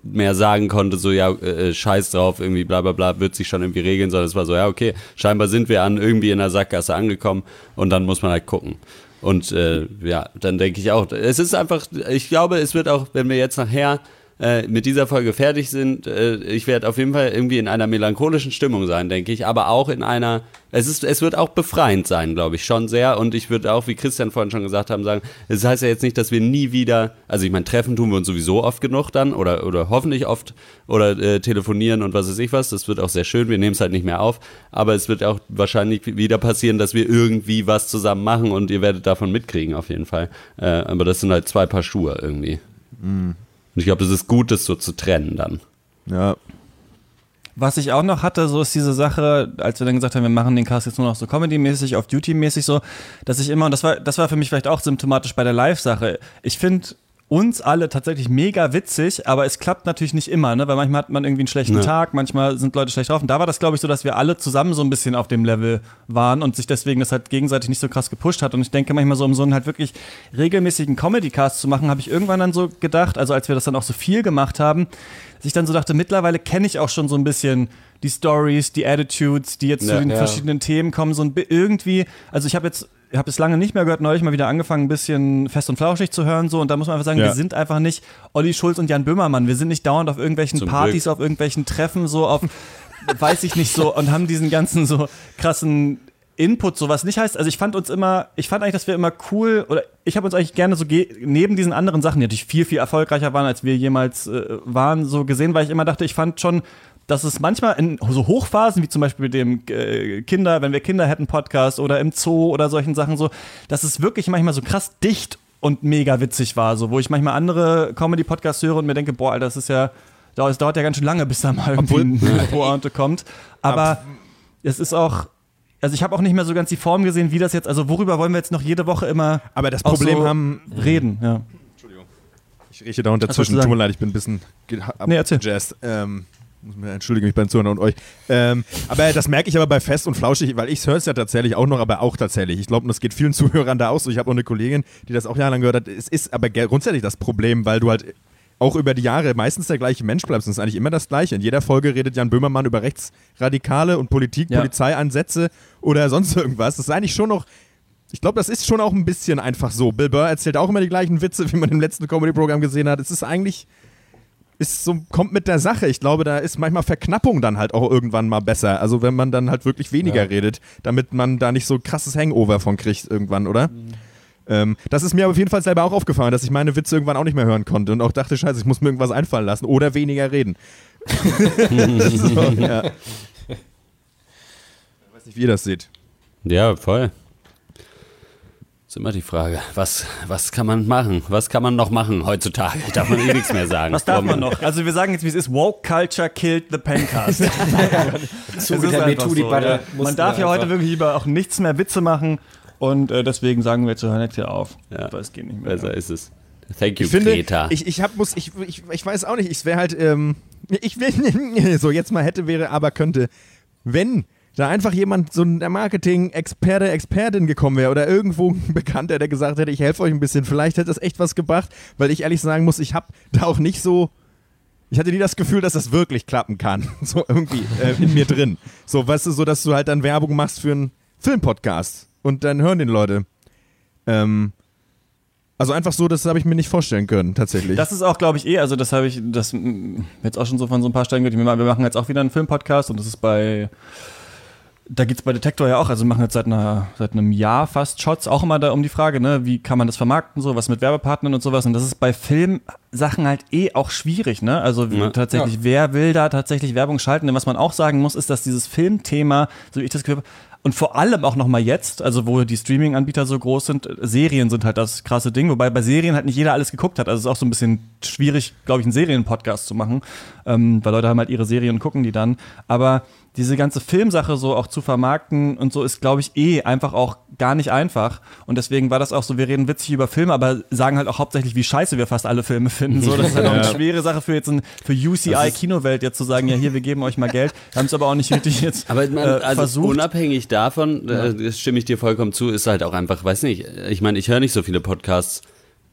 mehr sagen konnte, so ja, scheiß drauf, irgendwie bla bla bla, wird sich schon irgendwie regeln, sondern es war so, ja okay, scheinbar sind wir irgendwie in der Sackgasse angekommen und dann muss man halt gucken. Und dann denke ich auch, es ist einfach, ich glaube, es wird auch, wenn wir jetzt nachher mit dieser Folge fertig sind, ich werde auf jeden Fall irgendwie in einer melancholischen Stimmung sein, denke ich, aber auch in einer, es wird auch befreiend sein, glaube ich, schon sehr, und ich würde auch, wie Christian vorhin schon gesagt haben, sagen, es heißt ja jetzt nicht, dass wir nie wieder, also ich meine, treffen tun wir uns sowieso oft genug dann, oder hoffentlich oft, oder telefonieren und was weiß ich was, das wird auch sehr schön, wir nehmen es halt nicht mehr auf, aber es wird auch wahrscheinlich wieder passieren, dass wir irgendwie was zusammen machen und ihr werdet davon mitkriegen, auf jeden Fall, aber das sind halt 2 Paar Schuhe irgendwie. Mhm. Und ich glaube, es ist gut, das so zu trennen dann. Ja. Was ich auch noch hatte, so ist diese Sache, als wir dann gesagt haben, wir machen den Cast jetzt nur noch so Comedy-mäßig, auf Duty-mäßig so, dass ich immer, und das war für mich vielleicht auch symptomatisch bei der Live-Sache, ich finde uns alle tatsächlich mega witzig, aber es klappt natürlich nicht immer, ne? Weil manchmal hat man irgendwie einen schlechten Tag, manchmal sind Leute schlecht drauf. Und da war das, glaube ich, so, dass wir alle zusammen so ein bisschen auf dem Level waren und sich deswegen das halt gegenseitig nicht so krass gepusht hat. Und ich denke manchmal so, um so einen halt wirklich regelmäßigen Comedy-Cast zu machen, habe ich irgendwann dann so gedacht, also als wir das dann auch so viel gemacht haben, dass ich dann so dachte, mittlerweile kenne ich auch schon so ein bisschen die Stories, die Attitudes, die jetzt zu den verschiedenen Themen kommen, so irgendwie, also ich habe es lange nicht mehr gehört, neulich mal wieder angefangen, ein bisschen Fest und Flauschig zu hören, so, und da muss man einfach sagen, wir sind einfach nicht Olli Schulz und Jan Böhmermann, wir sind nicht dauernd auf irgendwelchen Zum Partys, Glück. Auf irgendwelchen Treffen, so auf, weiß ich nicht so, und haben diesen ganzen so krassen Input, so was nicht heißt, also ich fand eigentlich, dass wir immer cool, oder ich habe uns eigentlich gerne so neben diesen anderen Sachen, die natürlich viel, viel erfolgreicher waren, als wir jemals waren, so gesehen, weil ich immer dachte, ich fand schon, dass es manchmal in so Hochphasen, wie zum Beispiel dem wenn wir Kinder hätten Podcast oder im Zoo oder solchen Sachen so, dass es wirklich manchmal so krass dicht und mega witzig war, so, wo ich manchmal andere Comedy-Podcasts höre und mir denke, boah, Alter, es dauert ja ganz schön lange, bis da mal irgendwie eine Pointe kommt. Aber es ist auch, also ich habe auch nicht mehr so ganz die Form gesehen, wie das jetzt, also worüber wollen wir jetzt noch jede Woche immer aber das Problem so reden, ja. Entschuldigung. Ich rieche da dazwischen, tut mir leid, ich bin ein bisschen abgejazzt. Muss mir entschuldigen, mich beim Zuhören und euch. Aber das merke ich aber bei Fest und Flauschig, weil ich höre es ja tatsächlich auch noch, aber auch tatsächlich. Ich glaube, das geht vielen Zuhörern da auch so. Ich habe auch eine Kollegin, die das auch jahrelang gehört hat. Es ist aber grundsätzlich das Problem, weil du halt auch über die Jahre meistens der gleiche Mensch bleibst. Und es ist eigentlich immer das Gleiche. In jeder Folge redet Jan Böhmermann über Rechtsradikale und Politik, Polizeieinsätze oder sonst irgendwas. Das ist eigentlich schon noch, ich glaube, das ist schon auch ein bisschen einfach so. Bill Burr erzählt auch immer die gleichen Witze, wie man im letzten Comedy-Programm gesehen hat. Es ist eigentlich... kommt mit der Sache. Ich glaube, da ist manchmal Verknappung dann halt auch irgendwann mal besser. Also wenn man dann halt wirklich weniger redet, damit man da nicht so krasses Hangover von kriegt irgendwann, oder? Das ist mir aber auf jeden Fall selber auch aufgefallen, dass ich meine Witze irgendwann auch nicht mehr hören konnte und auch dachte, scheiße, ich muss mir irgendwas einfallen lassen oder weniger reden. So, ja. Ich weiß nicht, wie ihr das seht. Ja, voll. Ist immer die Frage, was kann man machen? Was kann man noch machen heutzutage? Darf man nichts mehr sagen. Was darf man noch? Also wir sagen jetzt, wie es ist, Woke Culture killed the Pencast. Man darf ja heute wirklich lieber auch nichts mehr Witze machen und deswegen sagen wir jetzt so, hör nicht hier auf. Ja, das geht nicht mehr. Besser ist es. Thank you, ich finde, Greta. Ich weiß auch nicht, es wäre halt, so jetzt mal hätte, wäre, aber könnte, wenn da einfach jemand, so ein Marketing-Experte, Expertin gekommen wäre oder irgendwo ein Bekannter, der gesagt hätte, ich helfe euch ein bisschen, vielleicht hätte das echt was gebracht, weil ich ehrlich sagen muss, ich habe da auch nicht so, ich hatte nie das Gefühl, dass das wirklich klappen kann, so irgendwie in mir drin. So, weißt du, so, dass du halt dann Werbung machst für einen Filmpodcast und dann hören den Leute. Also einfach so, das habe ich mir nicht vorstellen können, tatsächlich. Das ist auch, glaube ich, also das habe ich jetzt auch schon so von so ein paar Stellen gehört. Wir machen jetzt auch wieder einen Filmpodcast und das ist da geht es bei Detektor ja auch, also wir machen jetzt seit einem Jahr fast Shots, auch immer da um die Frage, ne, wie kann man das vermarkten, so was mit Werbepartnern und sowas, und das ist bei Filmsachen halt auch schwierig, ne, also tatsächlich, wer will da tatsächlich Werbung schalten, denn was man auch sagen muss, ist, dass dieses Filmthema, so wie ich das gehört habe, und vor allem auch nochmal jetzt, also wo die Streaming-Anbieter so groß sind, Serien sind halt das krasse Ding, wobei bei Serien halt nicht jeder alles geguckt hat. Also es ist auch so ein bisschen schwierig, glaube ich, einen Serienpodcast zu machen, weil Leute haben halt ihre Serien und gucken die dann. Aber diese ganze Filmsache so auch zu vermarkten und so ist, glaube ich, einfach auch gar nicht einfach. Und deswegen war das auch so, wir reden witzig über Filme, aber sagen halt auch hauptsächlich, wie scheiße wir fast alle Filme finden. So, das ist halt auch eine schwere Sache für UCI Kinowelt jetzt zu sagen, ja hier, wir geben euch mal Geld. Wir haben es aber auch nicht richtig jetzt versucht. Unabhängig davon, das stimme ich dir vollkommen zu, ist halt auch einfach, weiß nicht, ich meine, ich höre nicht so viele Podcasts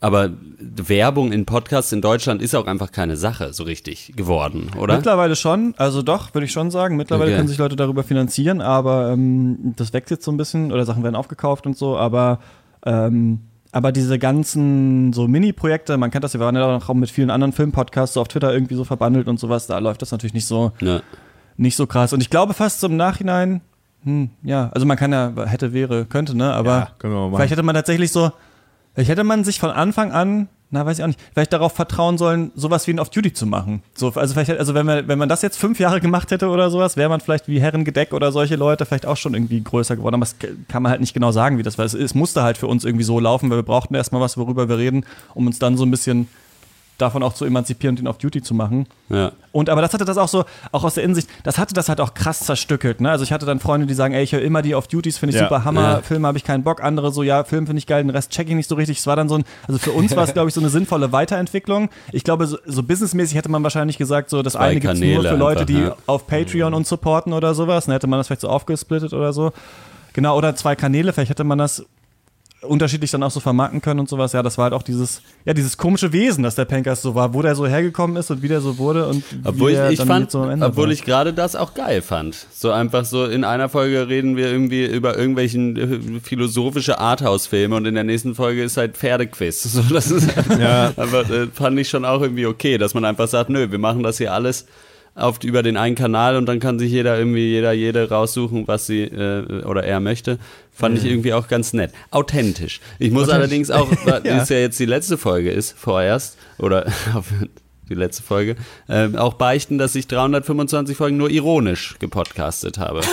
Aber Werbung in Podcasts in Deutschland ist auch einfach keine Sache so richtig geworden, oder? Mittlerweile schon, also doch, würde ich schon sagen. Mittlerweile können sich Leute darüber finanzieren, aber das wächst jetzt so ein bisschen oder Sachen werden aufgekauft und so, aber diese ganzen so Mini-Projekte, man kennt das, wir waren ja auch mit vielen anderen Filmpodcasts so auf Twitter irgendwie so verbandelt und sowas, da läuft das natürlich nicht so krass. Und ich glaube fast so im Nachhinein, also man kann ja, könnte, ne, aber vielleicht hätte man tatsächlich vielleicht hätte man sich von Anfang an, weiß ich auch nicht, vielleicht darauf vertrauen sollen, sowas wie ein Off-Duty zu machen. Wenn man das jetzt 5 Jahre gemacht hätte oder sowas, wäre man vielleicht wie Herrengedeck oder solche Leute vielleicht auch schon irgendwie größer geworden. Aber das kann man halt nicht genau sagen, wie das war. Es musste halt für uns irgendwie so laufen, weil wir brauchten erstmal was, worüber wir reden, um uns dann so ein bisschen davon auch zu emanzipieren und den Off-Duty zu machen. Ja. Aber das hatte das auch so, auch aus der Innensicht, das hatte das halt auch krass zerstückelt. Ne? Also ich hatte dann Freunde, die sagen, ey, ich höre immer die Off-Duties, finde ich super Hammer, Filme habe ich keinen Bock, andere so, Film finde ich geil, den Rest check ich nicht so richtig. Es war dann so also für uns war es, glaube ich, so eine sinnvolle Weiterentwicklung. Ich glaube, so businessmäßig hätte man wahrscheinlich gesagt, so das eine gibt es nur für Leute, die auf Patreon uns supporten oder sowas. Dann hätte man das vielleicht so aufgesplittet oder so. Genau, oder 2 Kanäle, vielleicht hätte man das unterschiedlich dann auch so vermarkten können und sowas. Ja, das war halt auch dieses komische Wesen, dass der Pencast so war, wo der so hergekommen ist und wie der so wurde und obwohl ich gerade das auch geil fand. So einfach so in einer Folge reden wir irgendwie über irgendwelchen philosophische Arthouse-Filme und in der nächsten Folge ist halt Pferdequiz. So, das ist aber fand ich schon auch irgendwie okay, dass man einfach sagt, nö, wir machen das hier alles über den einen Kanal und dann kann sich jede raussuchen, was sie oder er möchte. Fand ich irgendwie auch ganz nett. Authentisch. Ich muss allerdings auch, weil es ja jetzt die letzte Folge ist, vorerst, oder die letzte Folge, auch beichten, dass ich 325 Folgen nur ironisch gepodcastet habe.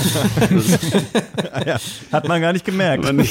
Hat man gar nicht gemerkt. Bin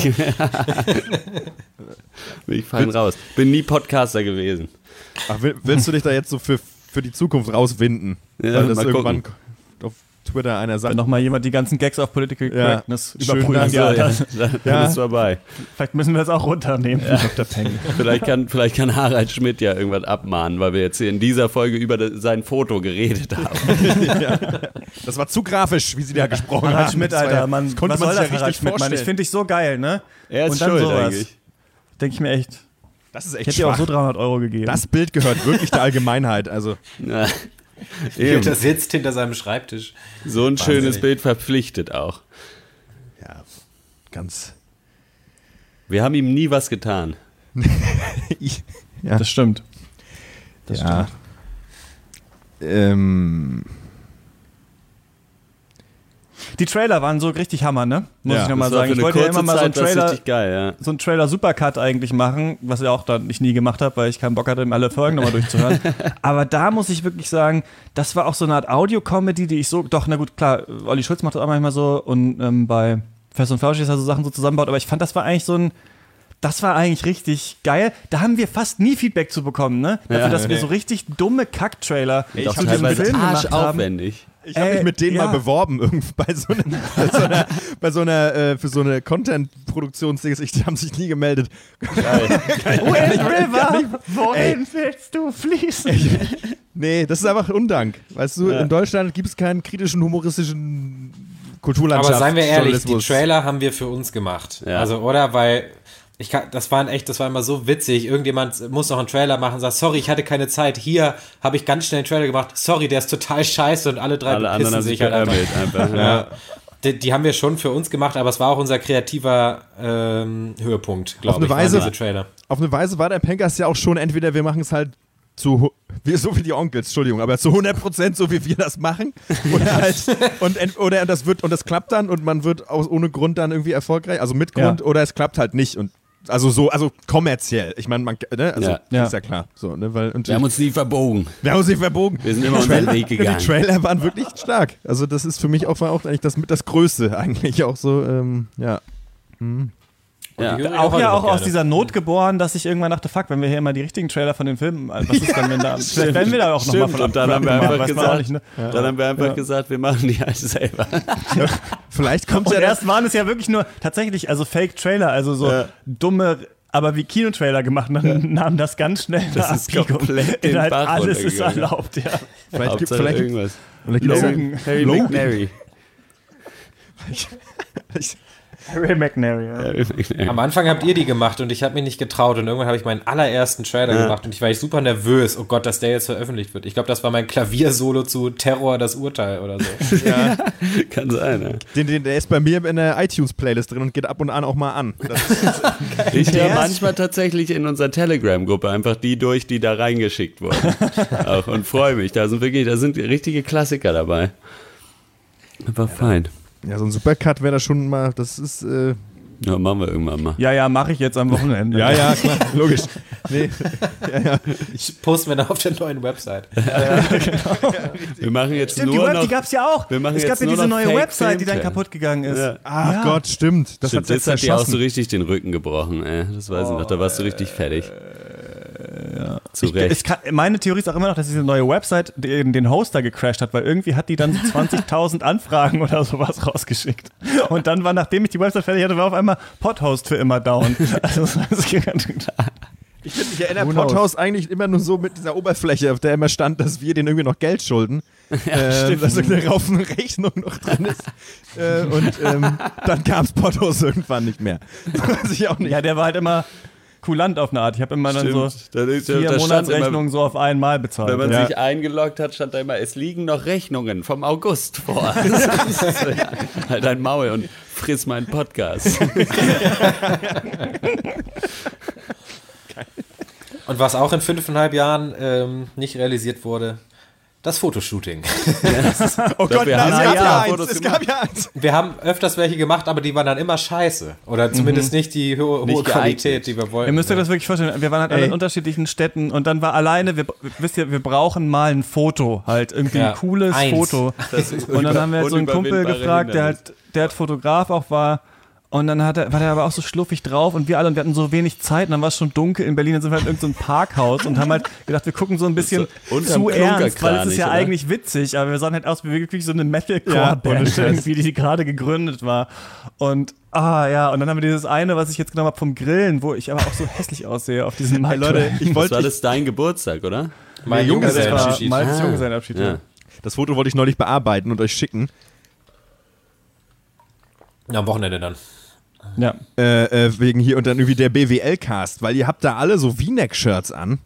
ich fein raus. Bin nie Podcaster gewesen. Ach, willst du dich da jetzt so für die Zukunft rauswinden? Ja, weil das irgendwann auf Twitter einer sagt. Wenn nochmal jemand die ganzen Gags auf Political Correctness überprüfen. Dann bist du dabei. Vielleicht müssen wir das auch runternehmen. Dr. Peng. Vielleicht kann Harald Schmidt ja irgendwas abmahnen, weil wir jetzt hier in dieser Folge über sein Foto geredet haben. Das war zu grafisch, wie sie da gesprochen haben. Harald Schmidt, Alter, Mann, was soll das Harald Schmidt, Mann? Ich finde dich so geil, ne? Er ist schuld eigentlich. Denke ich mir echt. Das ist echt ich hätte dir auch so 300 € gegeben. Das Bild gehört wirklich der Allgemeinheit. Also. Der sitzt hinter seinem Schreibtisch. So ein schönes Bild verpflichtet auch. Ja, ganz. Wir haben ihm nie was getan. Das stimmt. Das stimmt. Die Trailer waren so richtig Hammer, ne? Muss ich nochmal sagen. Ich wollte ja immer mal so einen Trailer Supercut eigentlich machen, was ich auch dann nie gemacht habe, weil ich keinen Bock hatte, alle Folgen nochmal durchzuhören. Aber da muss ich wirklich sagen, das war auch so eine Art Audio-Comedy, die ich na gut, klar, Olli Schulz macht das auch manchmal so und bei Fest und Flauschig ist er so Sachen so zusammenbaut, aber ich fand, das war eigentlich richtig geil. Da haben wir fast nie Feedback zu bekommen, ne? Dafür, dass wir so richtig dumme Kack-Trailer zu diesem Film gemacht haben. Ich habe mich mit denen mal beworben, bei so einer für so eine Content-Produktionsding. Die haben sich nie gemeldet. Geil. River, wohin willst du fließen? Nee, das ist einfach Undank. Weißt du, in Deutschland gibt es keinen kritischen, humoristischen Kulturlandschaft. Aber seien wir ehrlich, die Trailer haben wir für uns gemacht. Ja. Also, oder? Weil das war immer so witzig. Irgendjemand muss noch einen Trailer machen, sagt, sorry, ich hatte keine Zeit. Hier habe ich ganz schnell einen Trailer gemacht. Sorry, der ist total scheiße und alle anderen sich halt einfach. Ja. Die haben wir schon für uns gemacht, aber es war auch unser kreativer Höhepunkt, glaube ich. Diese Trailer. Auf eine Weise war der Pencast ja auch schon, entweder wir machen es halt so wie die Onkels, Entschuldigung, aber zu 100% so wie wir das machen oder das klappt dann und man wird ohne Grund dann irgendwie erfolgreich, also mit Grund, oder es klappt halt nicht und also kommerziell. Ich meine, ist ja klar. So, ne, wir haben uns nie verbogen. Wir sind immer unseren Weg gegangen. Die Trailer waren wirklich stark. Also das ist für mich auch eigentlich das Größte eigentlich auch so, Ja. Auch aus dieser Not geboren, dass ich irgendwann dachte, fuck, wenn wir hier immer die richtigen Trailer von den Filmen, was ist dann, wenn da, vielleicht werden wir da auch nochmal von und dann haben wir einfach gesagt, wir machen die halt selber. Vielleicht kommt ja erst waren es ja wirklich nur tatsächlich, also Fake-Trailer, also so dumme, aber wie Kinotrailer gemacht, dann nahm das ganz schnell eine Abbiegung. Inhalt, alles ist erlaubt, ja. Vielleicht gibt es irgendwas. Harry McNary. Harry McNary. Am Anfang habt ihr die gemacht und ich habe mich nicht getraut und irgendwann habe ich meinen allerersten Trailer gemacht und ich war super nervös, oh Gott, dass der jetzt veröffentlicht wird. Ich glaube, das war mein Klaviersolo zu Terror, das Urteil oder so. Ja, kann sein. Ja. Der ist bei mir in der iTunes-Playlist drin und geht ab und an auch mal an. Ich höre manchmal tatsächlich in unserer Telegram-Gruppe einfach die durch, die da reingeschickt wurden. Auch, und freue mich, da sind richtige Klassiker dabei. Einfach fein. Ja, so ein Supercut wäre da schon mal, das ist... Ja, machen wir irgendwann mal. Ja, mache ich jetzt am Wochenende. Ja, klar, logisch. Nee. Ja. Ich poste mir dann auf der neuen Website. Ja, genau. Wir machen jetzt stimmt, nur noch... Die gab's ja auch. Es gab ja diese neue Website, die dann kaputt gegangen ist. Ja. Ach Gott, stimmt. Das hat dir auch so richtig den Rücken gebrochen, ey. Das weiß ich noch, da warst du richtig fertig. Ja. Zu Recht. Meine Theorie ist auch immer noch, dass diese neue Website den Hoster gecrashed hat, weil irgendwie hat die dann so 20.000 Anfragen oder sowas rausgeschickt. Und dann war, nachdem ich die Website fertig hatte, war auf einmal Podhost für immer down. Also, ich erinnere Podhost eigentlich immer nur so mit dieser Oberfläche, auf der immer stand, dass wir denen irgendwie noch Geld schulden. Ja, dass irgendeine Raufen Rechnung noch drin ist. Dann kam es Podhost irgendwann nicht mehr. Weiß ich auch nicht. Ja, der war halt immer kulant auf eine Art. Ich habe immer dann so 4 Monatsrechnungen so auf einmal bezahlt. Wenn man sich eingeloggt hat, stand da immer, es liegen noch Rechnungen vom August vor. Halt dein Maul und friss meinen Podcast. Und was auch in 5,5 Jahren nicht realisiert wurde, das Fotoshooting. Oh Gott, es gab ja eins. Wir haben öfters welche gemacht, aber die waren dann immer scheiße. Oder zumindest nicht die hohe Qualität, die wir wollten. Ihr müsst euch das wirklich vorstellen. Wir waren halt alle in unterschiedlichen Städten und dann war alleine, wir brauchen mal ein Foto, halt irgendwie ein cooles Foto. Und dann haben wir halt so einen Kumpel gefragt, der halt Fotograf auch war. Und dann war der aber auch so schluffig drauf und wir hatten so wenig Zeit und dann war es schon dunkel in Berlin, dann sind wir halt in irgendein Parkhaus und haben halt gedacht, wir gucken so ein bisschen zu ernst, weil es ist ja eigentlich witzig, aber wir sahen halt aus wie wirklich so eine Metalcore-Band irgendwie, die gerade gegründet war. Und und dann haben wir dieses eine, was ich jetzt genommen habe vom Grillen, wo ich aber auch so hässlich aussehe auf diesem Markt. Leute, das war das dein Geburtstag, oder? Mein Junggesellenabschied. Junggesellenabschied, ja. Das Foto wollte ich neulich bearbeiten und euch schicken. Ja, am Wochenende dann. Ja. Wegen hier und dann irgendwie der BWL-Cast, weil ihr habt da alle so V-Neck-Shirts an.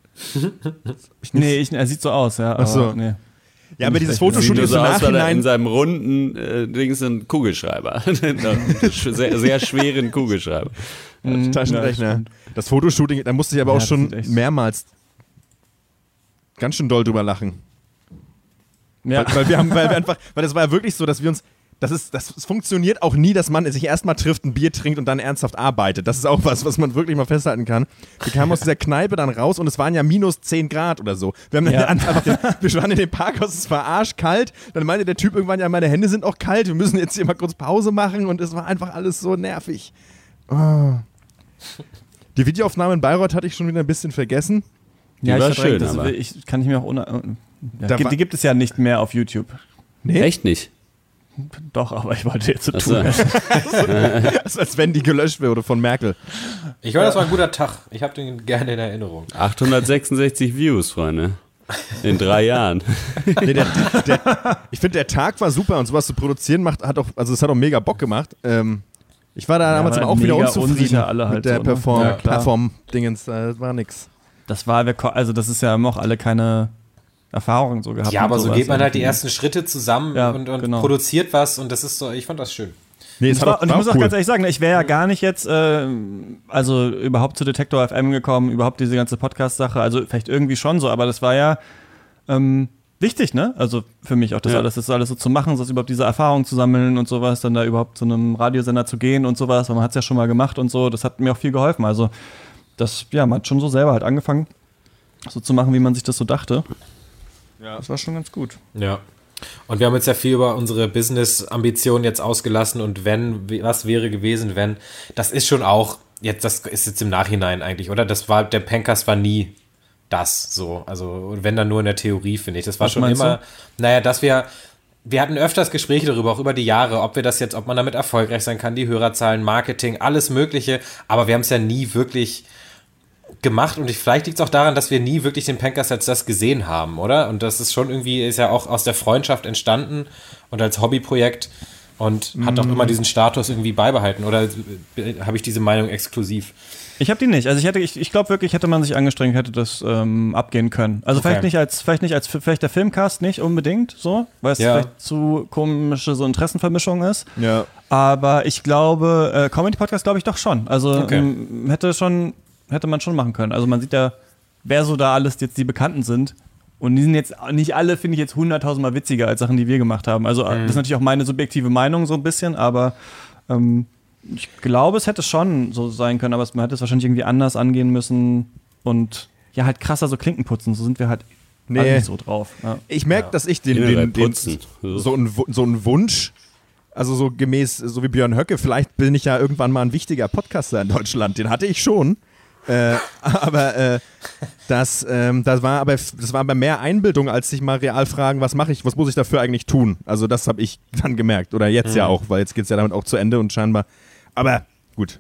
Er sieht so aus, ja. Ach so. Nee. Ja, aber dieses Fotoshooting ist im Nachhinein... in seinem runden Dings ein Kugelschreiber. sehr, sehr schweren Kugelschreiber. Taschenrechner. Das Fotoshooting, da musste ich aber auch schon mehrmals ganz schön doll drüber lachen. Ja. Weil das war ja wirklich so, dass wir uns... Das funktioniert auch nie, dass man sich erstmal trifft, ein Bier trinkt und dann ernsthaft arbeitet. Das ist auch was man wirklich mal festhalten kann. Wir kamen aus dieser Kneipe dann raus und es waren ja minus 10 Grad oder so. Wir waren in dem Parkhaus, es war arschkalt. Dann meinte der Typ irgendwann, ja, meine Hände sind auch kalt, wir müssen jetzt hier mal kurz Pause machen und es war einfach alles so nervig. Oh. Die Videoaufnahme in Bayreuth hatte ich schon wieder ein bisschen vergessen. Ja, die war schön, kann ich mir auch die gibt es ja nicht mehr auf YouTube. Nee? Echt nicht? Doch, aber ich wollte jetzt so tun. So. Als wenn die gelöscht wurde von Merkel. Ich höre, das war ein guter Tag. Ich habe den gerne in Erinnerung. 866 Views, Freunde. In 3 Jahren. Nee, ich finde, der Tag war super und sowas zu produzieren es hat auch mega Bock gemacht. Ich war da damals aber auch wieder unzufrieden alle halt mit der Perform-Dingens. Das war nix. Das ist ja noch alle keine Erfahrungen so gehabt. Ja, aber so geht man halt die ersten Schritte zusammen und produziert was und das ist so, ich fand das schön. Nee, und ich muss auch ganz ehrlich sagen, ich wäre ja gar nicht jetzt überhaupt zu Detektor FM gekommen, überhaupt diese ganze Podcast-Sache, also vielleicht irgendwie schon so, aber das war ja wichtig, ne? Also für mich auch das alles so zu machen, so überhaupt diese Erfahrung zu sammeln und sowas, dann da überhaupt zu einem Radiosender zu gehen und sowas, weil man hat es ja schon mal gemacht und so, das hat mir auch viel geholfen, also man hat schon so selber halt angefangen, so zu machen, wie man sich das so dachte. Ja. Das war schon ganz gut. Ja. Und wir haben jetzt ja viel über unsere Business-Ambitionen jetzt ausgelassen und was wäre gewesen, wenn. Das ist schon auch, das ist jetzt im Nachhinein eigentlich, oder? Der Pencast war nie das so. Also, wenn dann nur in der Theorie, finde ich. Das war schon immer, dass wir hatten öfters Gespräche darüber, auch über die Jahre, ob man damit erfolgreich sein kann, die Hörerzahlen, Marketing, alles Mögliche. Aber wir haben es ja nie wirklich gemacht und vielleicht liegt es auch daran, dass wir nie wirklich den Pencast als das gesehen haben, oder? Und das ist schon irgendwie, ist ja auch aus der Freundschaft entstanden und als Hobbyprojekt und hat auch immer diesen Status irgendwie beibehalten. Oder habe ich diese Meinung exklusiv? Ich habe die nicht. Also ich glaube wirklich, hätte man sich angestrengt, hätte das abgehen können. Also vielleicht der Filmcast nicht unbedingt so, weil es vielleicht zu komische so Interessenvermischung ist. Ja. Aber ich glaube, Comedy-Podcast glaube ich doch schon. Also hätte man schon machen können. Also man sieht ja, wer so da alles jetzt die Bekannten sind. Und die sind jetzt nicht alle, finde ich, jetzt 100.000 Mal witziger als Sachen, die wir gemacht haben. Also das ist natürlich auch meine subjektive Meinung so ein bisschen, aber ich glaube, es hätte schon so sein können, aber man hätte es wahrscheinlich irgendwie anders angehen müssen und ja, halt krasser so Klinken putzen. So sind wir halt alle nicht so drauf. Ja. Ich merke, dass ich so einen Wunsch, also so gemäß, so wie Björn Höcke, vielleicht bin ich ja irgendwann mal ein wichtiger Podcaster in Deutschland. Den hatte ich schon. Aber das war aber mehr Einbildung, als sich mal real fragen, was muss ich dafür eigentlich tun? Also das habe ich dann gemerkt. Oder jetzt ja auch, weil jetzt geht es ja damit auch zu Ende und scheinbar. Aber gut.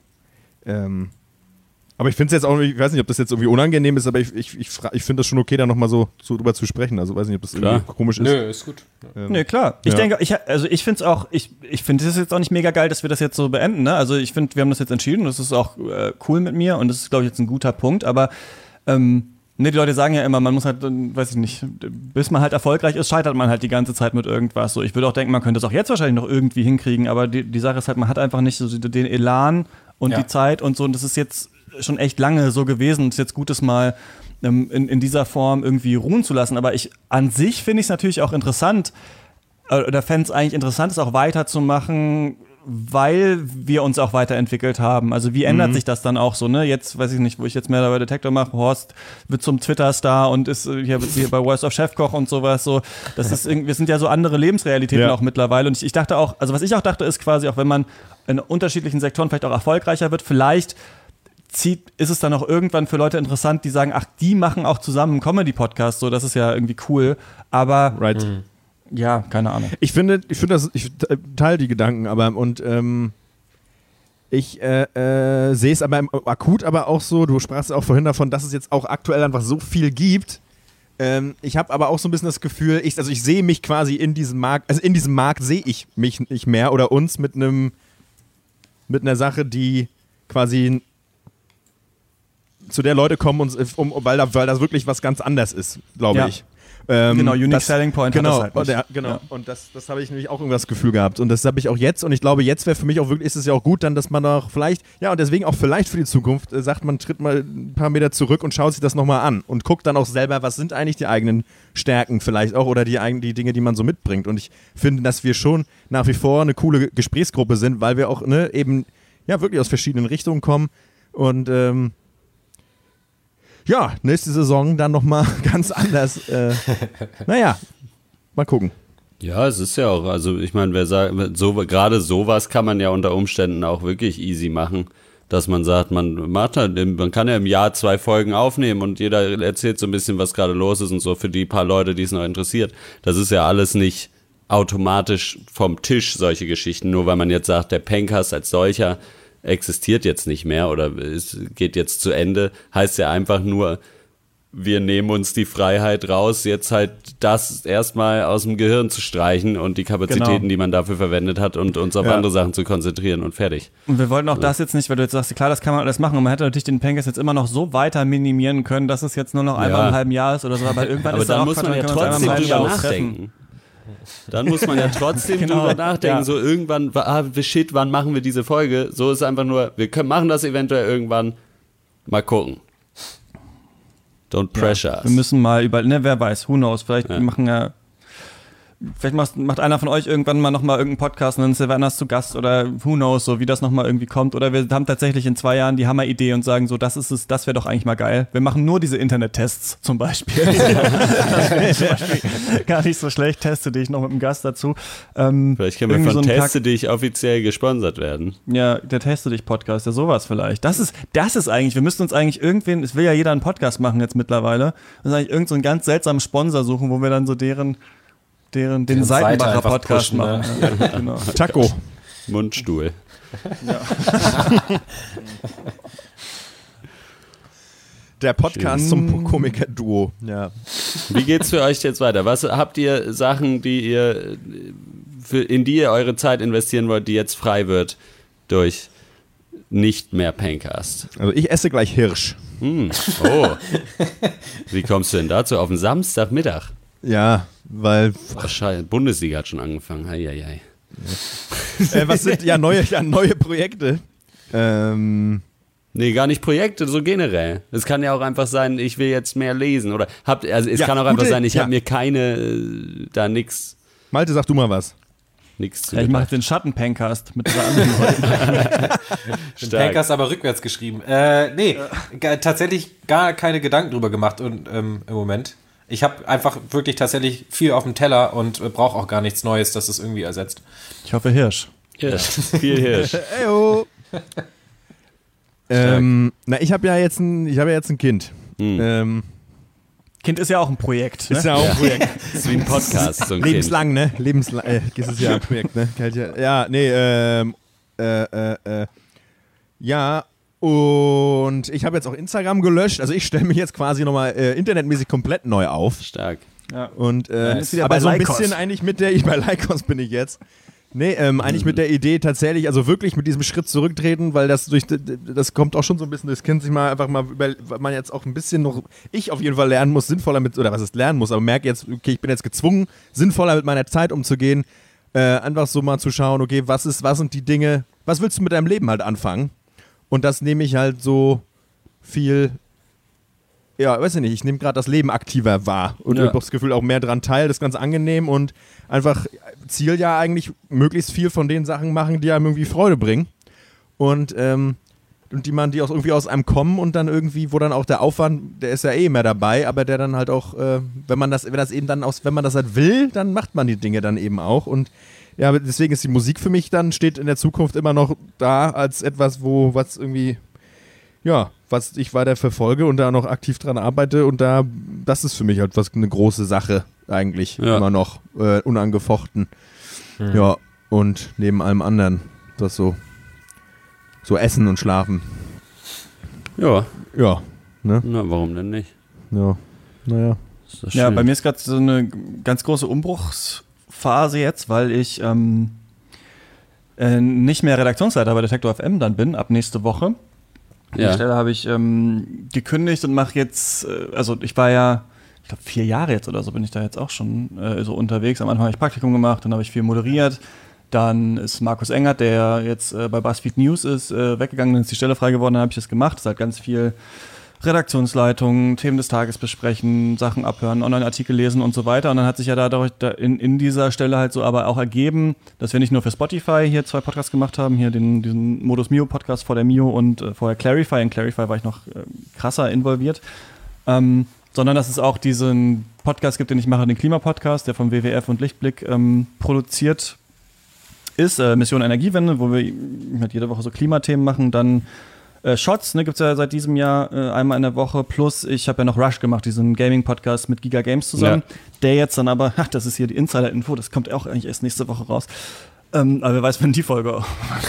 Aber ich finde es jetzt auch, ich weiß nicht, ob das jetzt irgendwie unangenehm ist, aber ich finde das schon okay, da nochmal so drüber zu sprechen. Also weiß nicht, ob das irgendwie komisch ist. Nö, ist gut. Nö, klar. Ich denke, ich finde es auch, ich finde es jetzt auch nicht mega geil, dass wir das jetzt so beenden. Ne? Also ich finde, wir haben das jetzt entschieden und das ist auch cool mit mir und das ist, glaube ich, jetzt ein guter Punkt. Aber die Leute sagen ja immer, man muss halt, weiß ich nicht, bis man halt erfolgreich ist, scheitert man halt die ganze Zeit mit irgendwas. So, ich würde auch denken, man könnte es auch jetzt wahrscheinlich noch irgendwie hinkriegen, aber die Sache ist halt, man hat einfach nicht so den Elan und die Zeit und so. Und das ist jetzt schon echt lange so gewesen. Es ist jetzt gut, es mal in dieser Form irgendwie ruhen zu lassen. Aber an sich finde ich es natürlich auch interessant, oder fände es eigentlich interessant, es auch weiterzumachen, weil wir uns auch weiterentwickelt haben. Also wie ändert sich das dann auch so, ne? Jetzt, weiß ich nicht, wo ich jetzt mehr bei Detektor mache, Horst wird zum Twitter-Star und ist hier bei Voice of Chefkoch und sowas so. Das ist wir sind ja so andere Lebensrealitäten auch mittlerweile. Und ich dachte auch, also was ich auch dachte, ist quasi, auch wenn man in unterschiedlichen Sektoren vielleicht auch erfolgreicher wird, vielleicht ist es dann auch irgendwann für Leute interessant, die sagen, ach, die machen auch zusammen einen Comedy-Podcast, so, das ist ja irgendwie cool. Aber ja, keine Ahnung. Ich teile die Gedanken, aber ich sehe es aber akut aber auch so, du sprachst auch vorhin davon, dass es jetzt auch aktuell einfach so viel gibt. Ich habe aber auch so ein bisschen das Gefühl, ich sehe mich quasi in diesem Markt, also in diesem Markt sehe ich mich nicht mehr oder uns mit einer Sache, die quasi zu der Leute kommen, weil das wirklich was ganz anderes ist, glaube ich. Genau, Unique Selling Point genau, hat das halt nicht. Und das habe ich nämlich auch irgendwas Gefühl gehabt. Und das habe ich auch jetzt. Und ich glaube, jetzt wäre für mich auch wirklich, ist es ja auch gut dann, dass man auch vielleicht, und deswegen auch vielleicht für die Zukunft sagt, man tritt mal ein paar Meter zurück und schaut sich das nochmal an und guckt dann auch selber, was sind eigentlich die eigenen Stärken vielleicht auch oder die Dinge, die man so mitbringt. Und ich finde, dass wir schon nach wie vor eine coole Gesprächsgruppe sind, weil wir auch eben wirklich aus verschiedenen Richtungen kommen. Und nächste Saison dann nochmal ganz anders. Mal gucken. Ja, es ist ja auch, also ich meine, wer sagt, gerade sowas kann man ja unter Umständen auch wirklich easy machen, dass man sagt, man kann ja im Jahr 2 Folgen aufnehmen und jeder erzählt so ein bisschen, was gerade los ist und so für die paar Leute, die es noch interessiert. Das ist ja alles nicht automatisch vom Tisch, solche Geschichten, nur weil man jetzt sagt, der Pencast als solcher existiert jetzt nicht mehr oder es geht jetzt zu Ende, heißt ja einfach nur, wir nehmen uns die Freiheit raus, jetzt halt das erstmal aus dem Gehirn zu streichen und die Kapazitäten, die man dafür verwendet hat und uns auf andere Sachen zu konzentrieren und fertig. Und wir wollten auch das jetzt nicht, weil du jetzt sagst, klar, das kann man alles machen und man hätte natürlich den Pencast jetzt immer noch so weiter minimieren können, dass es jetzt nur noch einmal im halben Jahr ist oder so, aber irgendwann ist dann muss man ja trotzdem drüber nachdenken. Dann muss man ja trotzdem drüber nachdenken, so irgendwann, wann machen wir diese Folge? So ist einfach nur, wir machen das eventuell irgendwann, mal gucken. Don't pressure us. Wir müssen mal wer weiß, who knows, vielleicht macht einer von euch irgendwann mal nochmal irgendeinen Podcast und dann ist der Werner zu Gast oder who knows, so wie das nochmal irgendwie kommt. Oder wir haben tatsächlich in 2 Jahren die Hammeridee und sagen so, das ist es, das wäre doch eigentlich mal geil. Wir machen nur diese Internet-Tests zum Beispiel. Gar nicht so schlecht, teste dich noch mit einem Gast dazu. Vielleicht können wir von Teste dich offiziell gesponsert werden. Ja, der Teste dich Podcast, ja sowas vielleicht. Das ist eigentlich, wir müssten uns eigentlich es will ja jeder einen Podcast machen jetzt mittlerweile. Wir müssen eigentlich irgend so einen ganz seltsamen Sponsor suchen, wo wir dann so den Seitenbacher Podcast pushen, machen. Ne? Ja, genau. Taco. Mundstuhl. Ja. Der Podcast zum Komiker-Duo. Ja. Wie geht's für euch jetzt weiter? Was habt ihr Sachen, die ihr in die ihr eure Zeit investieren wollt, die jetzt frei wird durch nicht mehr Pencast? Also ich esse gleich Hirsch. Oh. Wie kommst du denn dazu? Auf den Samstagmittag? Ja, weil... Wahrscheinlich. Bundesliga hat schon angefangen. Heieiei. Was sind neue Projekte? Nee, gar nicht Projekte, so generell. Es kann ja auch einfach sein, ich will jetzt mehr lesen. Oder kann auch einfach sein, ich habe mir nix. Malte, sag du mal was. Nix zu ich mache den Schatten-Pencast mit der anderen Seite. Den Pencast aber rückwärts geschrieben. Tatsächlich gar keine Gedanken drüber gemacht im Moment. Ich habe einfach wirklich tatsächlich viel auf dem Teller und brauche auch gar nichts Neues, das es irgendwie ersetzt. Ich hoffe Hirsch. Viel Hirsch. Eyo. Ich habe ja jetzt ein Kind. Kind ist ja auch ein Projekt. Ne? Ist ja auch ein Projekt. Das ist wie ein Podcast. So ein Lebenslang, kind. Ne? Lebenslang ist es ja ein Projekt, ne? Ja, und ich habe jetzt auch Instagram gelöscht. Also ich stelle mich jetzt quasi nochmal internetmäßig komplett neu auf. Stark. Ja. Und aber so ein bisschen eigentlich bei Lycos bin ich jetzt. Nee, eigentlich mit der Idee tatsächlich, also wirklich mit diesem Schritt zurücktreten, weil das kommt auch schon so ein bisschen, das kennt sich mal einfach mal, weil man jetzt auch ein bisschen noch, ich auf jeden Fall lernen muss, sinnvoller mit, oder was ist lernen muss, aber merke jetzt, okay, ich bin jetzt gezwungen, sinnvoller mit meiner Zeit umzugehen, einfach so mal zu schauen, okay, was sind die Dinge, was willst du mit deinem Leben halt anfangen? Und das nehme ich halt so viel, ja, weiß ich nicht, ich nehme gerade das Leben aktiver wahr und habe das Gefühl auch mehr dran teil, das ist ganz angenehm und einfach Ziel ja eigentlich möglichst viel von den Sachen machen, die einem irgendwie Freude bringen und die auch irgendwie aus einem kommen und dann irgendwie, wo dann auch der Aufwand, der ist ja mehr dabei, aber der dann halt auch, wenn man das halt will, dann macht man die Dinge dann eben auch und ja, deswegen ist die Musik für mich dann, steht in der Zukunft immer noch da als etwas, was irgendwie, ja, was ich weiter verfolge und da noch aktiv dran arbeite und das ist für mich halt eine große Sache eigentlich, immer noch unangefochten. Ja, und neben allem anderen, das so essen und schlafen. Ja. Ja, ne? Na, warum denn nicht? Ja, naja. Ja, bei mir ist gerade so eine ganz große Umbruchsphase jetzt, weil ich nicht mehr Redaktionsleiter bei Detektor FM dann bin, ab nächste Woche. Die Stelle habe ich gekündigt und mache jetzt, ich war ja, ich glaube 4 Jahre jetzt oder so bin ich da jetzt auch schon so unterwegs. Am Anfang habe ich Praktikum gemacht, dann habe ich viel moderiert. Dann ist Markus Engert, der jetzt bei BuzzFeed News ist, weggegangen, dann ist die Stelle frei geworden, dann habe ich das gemacht. Das ist halt ganz viel Redaktionsleitung, Themen des Tages besprechen, Sachen abhören, Online-Artikel lesen und so weiter. Und dann hat sich ja dadurch in dieser Stelle halt so aber auch ergeben, dass wir nicht nur für Spotify hier 2 Podcasts gemacht haben, hier diesen Modus Mio Podcast vor der Mio und vorher Clarify. In Clarify war ich noch krasser involviert. Sondern dass es auch diesen Podcast gibt, den ich mache, den Klimapodcast, der vom WWF und Lichtblick produziert ist. Mission Energiewende, wo wir halt jede Woche so Klimathemen machen. Dann Shots, gibt es ja seit diesem Jahr einmal in der Woche. Plus, ich habe ja noch Rush gemacht, diesen Gaming-Podcast mit Giga Games zusammen. Ja. Der jetzt dann aber, das ist hier die Insider-Info, das kommt auch eigentlich erst nächste Woche raus. Aber wer weiß, wenn die Folge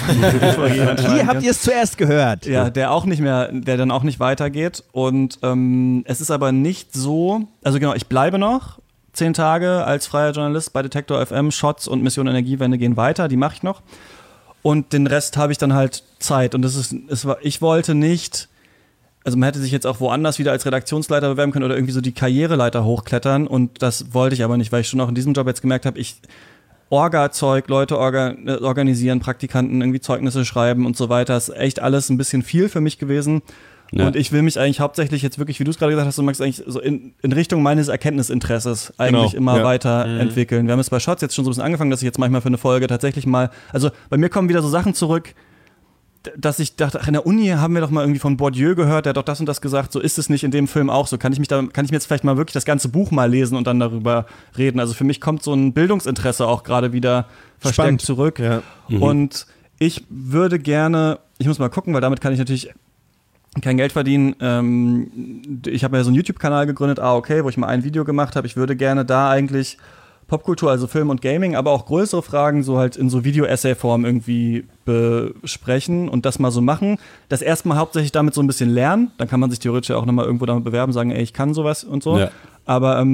Hier habt ihr es zuerst gehört. Ja, der dann auch nicht weitergeht. Und es ist aber nicht so, also genau, ich bleibe noch 10 Tage als freier Journalist bei Detektor FM. Shots und Mission Energiewende gehen weiter, die mache ich noch. Und den Rest habe ich dann halt Zeit. Und ich wollte nicht, also man hätte sich jetzt auch woanders wieder als Redaktionsleiter bewerben können oder irgendwie so die Karriereleiter hochklettern. Und das wollte ich aber nicht, weil ich schon auch in diesem Job jetzt gemerkt habe, Orga-Zeug, Leute organisieren, Praktikanten irgendwie Zeugnisse schreiben und so weiter, ist echt alles ein bisschen viel für mich gewesen. Ja. Und ich will mich eigentlich hauptsächlich jetzt wirklich, wie du es gerade gesagt hast, du magst eigentlich so in Richtung meines Erkenntnisinteresses eigentlich immer weiterentwickeln. Wir haben es bei Shots jetzt schon so ein bisschen angefangen, dass ich jetzt manchmal für eine Folge tatsächlich mal, also bei mir kommen wieder so Sachen zurück, dass ich dachte, in der Uni haben wir doch mal irgendwie von Bourdieu gehört, der hat doch das und das gesagt, so ist es nicht in dem Film auch so. Kann ich mir jetzt vielleicht mal wirklich das ganze Buch mal lesen und dann darüber reden? Also für mich kommt so ein Bildungsinteresse auch gerade wieder verstärkt zurück. Ja. Und ich würde gerne, ich muss mal gucken, weil damit kann ich natürlich kein Geld verdienen. Ich habe ja so einen YouTube-Kanal gegründet, wo ich mal ein Video gemacht habe. Ich würde gerne da eigentlich Popkultur, also Film und Gaming, aber auch größere Fragen so halt in so Video-Essay-Form irgendwie besprechen und das mal so machen. Das erstmal hauptsächlich damit so ein bisschen lernen. Dann kann man sich theoretisch auch nochmal irgendwo damit bewerben, sagen, ich kann sowas und so. Ja. Aber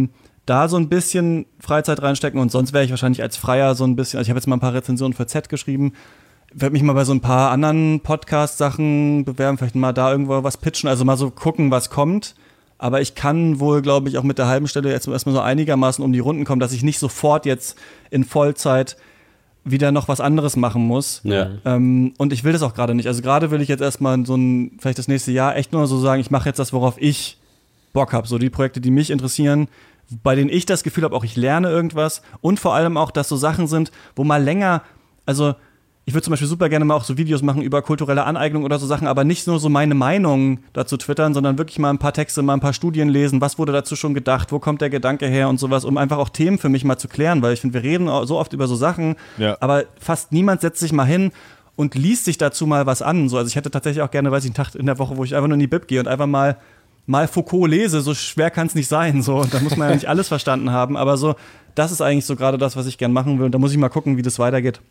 da so ein bisschen Freizeit reinstecken und sonst wäre ich wahrscheinlich als Freier so ein bisschen, also ich habe jetzt mal ein paar Rezensionen für Z geschrieben, werde mich mal bei so ein paar anderen Podcast-Sachen bewerben, vielleicht mal da irgendwo was pitchen, also mal so gucken, was kommt. Aber ich kann wohl, glaube ich, auch mit der halben Stelle jetzt erstmal so einigermaßen um die Runden kommen, dass ich nicht sofort jetzt in Vollzeit wieder noch was anderes machen muss. Ja. Und ich will das auch gerade nicht. Also gerade will ich jetzt erstmal vielleicht das nächste Jahr echt nur so sagen, ich mache jetzt das, worauf ich Bock habe. So die Projekte, die mich interessieren, bei denen ich das Gefühl habe, auch ich lerne irgendwas. Und vor allem auch, dass so Sachen sind, wo mal länger, also ich würde zum Beispiel super gerne mal auch so Videos machen über kulturelle Aneignung oder so Sachen, aber nicht nur so meine Meinung dazu twittern, sondern wirklich mal ein paar Texte, mal ein paar Studien lesen, was wurde dazu schon gedacht, wo kommt der Gedanke her und sowas, um einfach auch Themen für mich mal zu klären, weil ich finde, wir reden so oft über so Sachen, aber fast niemand setzt sich mal hin und liest sich dazu mal was an. So, also ich hätte tatsächlich auch gerne, weiß ich, einen Tag in der Woche, wo ich einfach nur in die Bib gehe und einfach mal Foucault lese, so schwer kann es nicht sein, so, und da muss man ja nicht alles verstanden haben, aber so, das ist eigentlich so gerade das, was ich gerne machen will und da muss ich mal gucken, wie das weitergeht.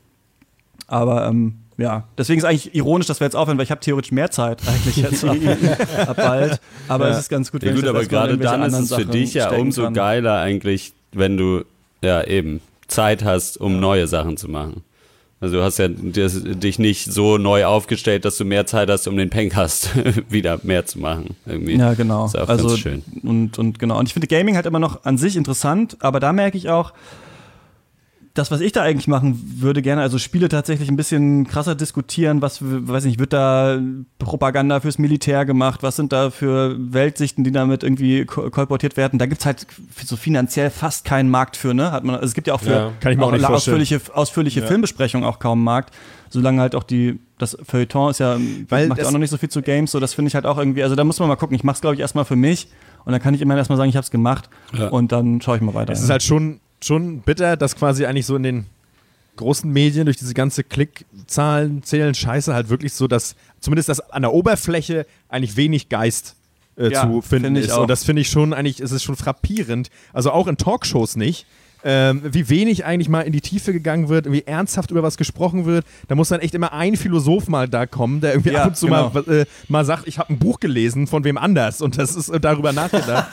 Aber deswegen ist eigentlich ironisch, dass wir jetzt aufhören, weil ich habe theoretisch mehr Zeit eigentlich jetzt ab bald. Aber es ist ganz gut, wenn ich aber gerade dann ist es für dich ja umso geiler eigentlich, wenn du eben Zeit hast, um neue Sachen zu machen. Also du hast ja dich nicht so neu aufgestellt, dass du mehr Zeit hast, um den Pencast wieder mehr zu machen. Irgendwie. Ja, genau. Das ist auch ganz schön. Und genau. Und ich finde Gaming halt immer noch an sich interessant, aber da merke ich auch, das, was ich da eigentlich machen würde gerne, also Spiele tatsächlich ein bisschen krasser diskutieren, wird da Propaganda fürs Militär gemacht, was sind da für Weltsichten, die damit irgendwie kolportiert werden. Da gibt's halt so finanziell fast keinen Markt für, ne? Also es gibt ja auch für ausführliche Filmbesprechungen auch kaum Markt, solange halt auch das Feuilleton ist macht ja auch noch nicht so viel zu Games, so das finde ich halt auch irgendwie, also da muss man mal gucken, ich mach's glaube ich erstmal für mich und dann kann ich immerhin erstmal sagen, ich hab's gemacht und dann schaue ich mal weiter. Es ist halt schon bitter, dass quasi eigentlich so in den großen Medien durch diese ganze Klickzahlen zählen Scheiße halt wirklich so, dass zumindest das an der Oberfläche eigentlich wenig Geist zu finden ist. Und das finde ich schon eigentlich, es ist schon frappierend, also auch in Talkshows nicht, wie wenig eigentlich mal in die Tiefe gegangen wird, wie ernsthaft über was gesprochen wird. Da muss dann echt immer ein Philosoph mal da kommen, der irgendwie ab und zu mal sagt, ich habe ein Buch gelesen von wem anders und das ist darüber nachgedacht.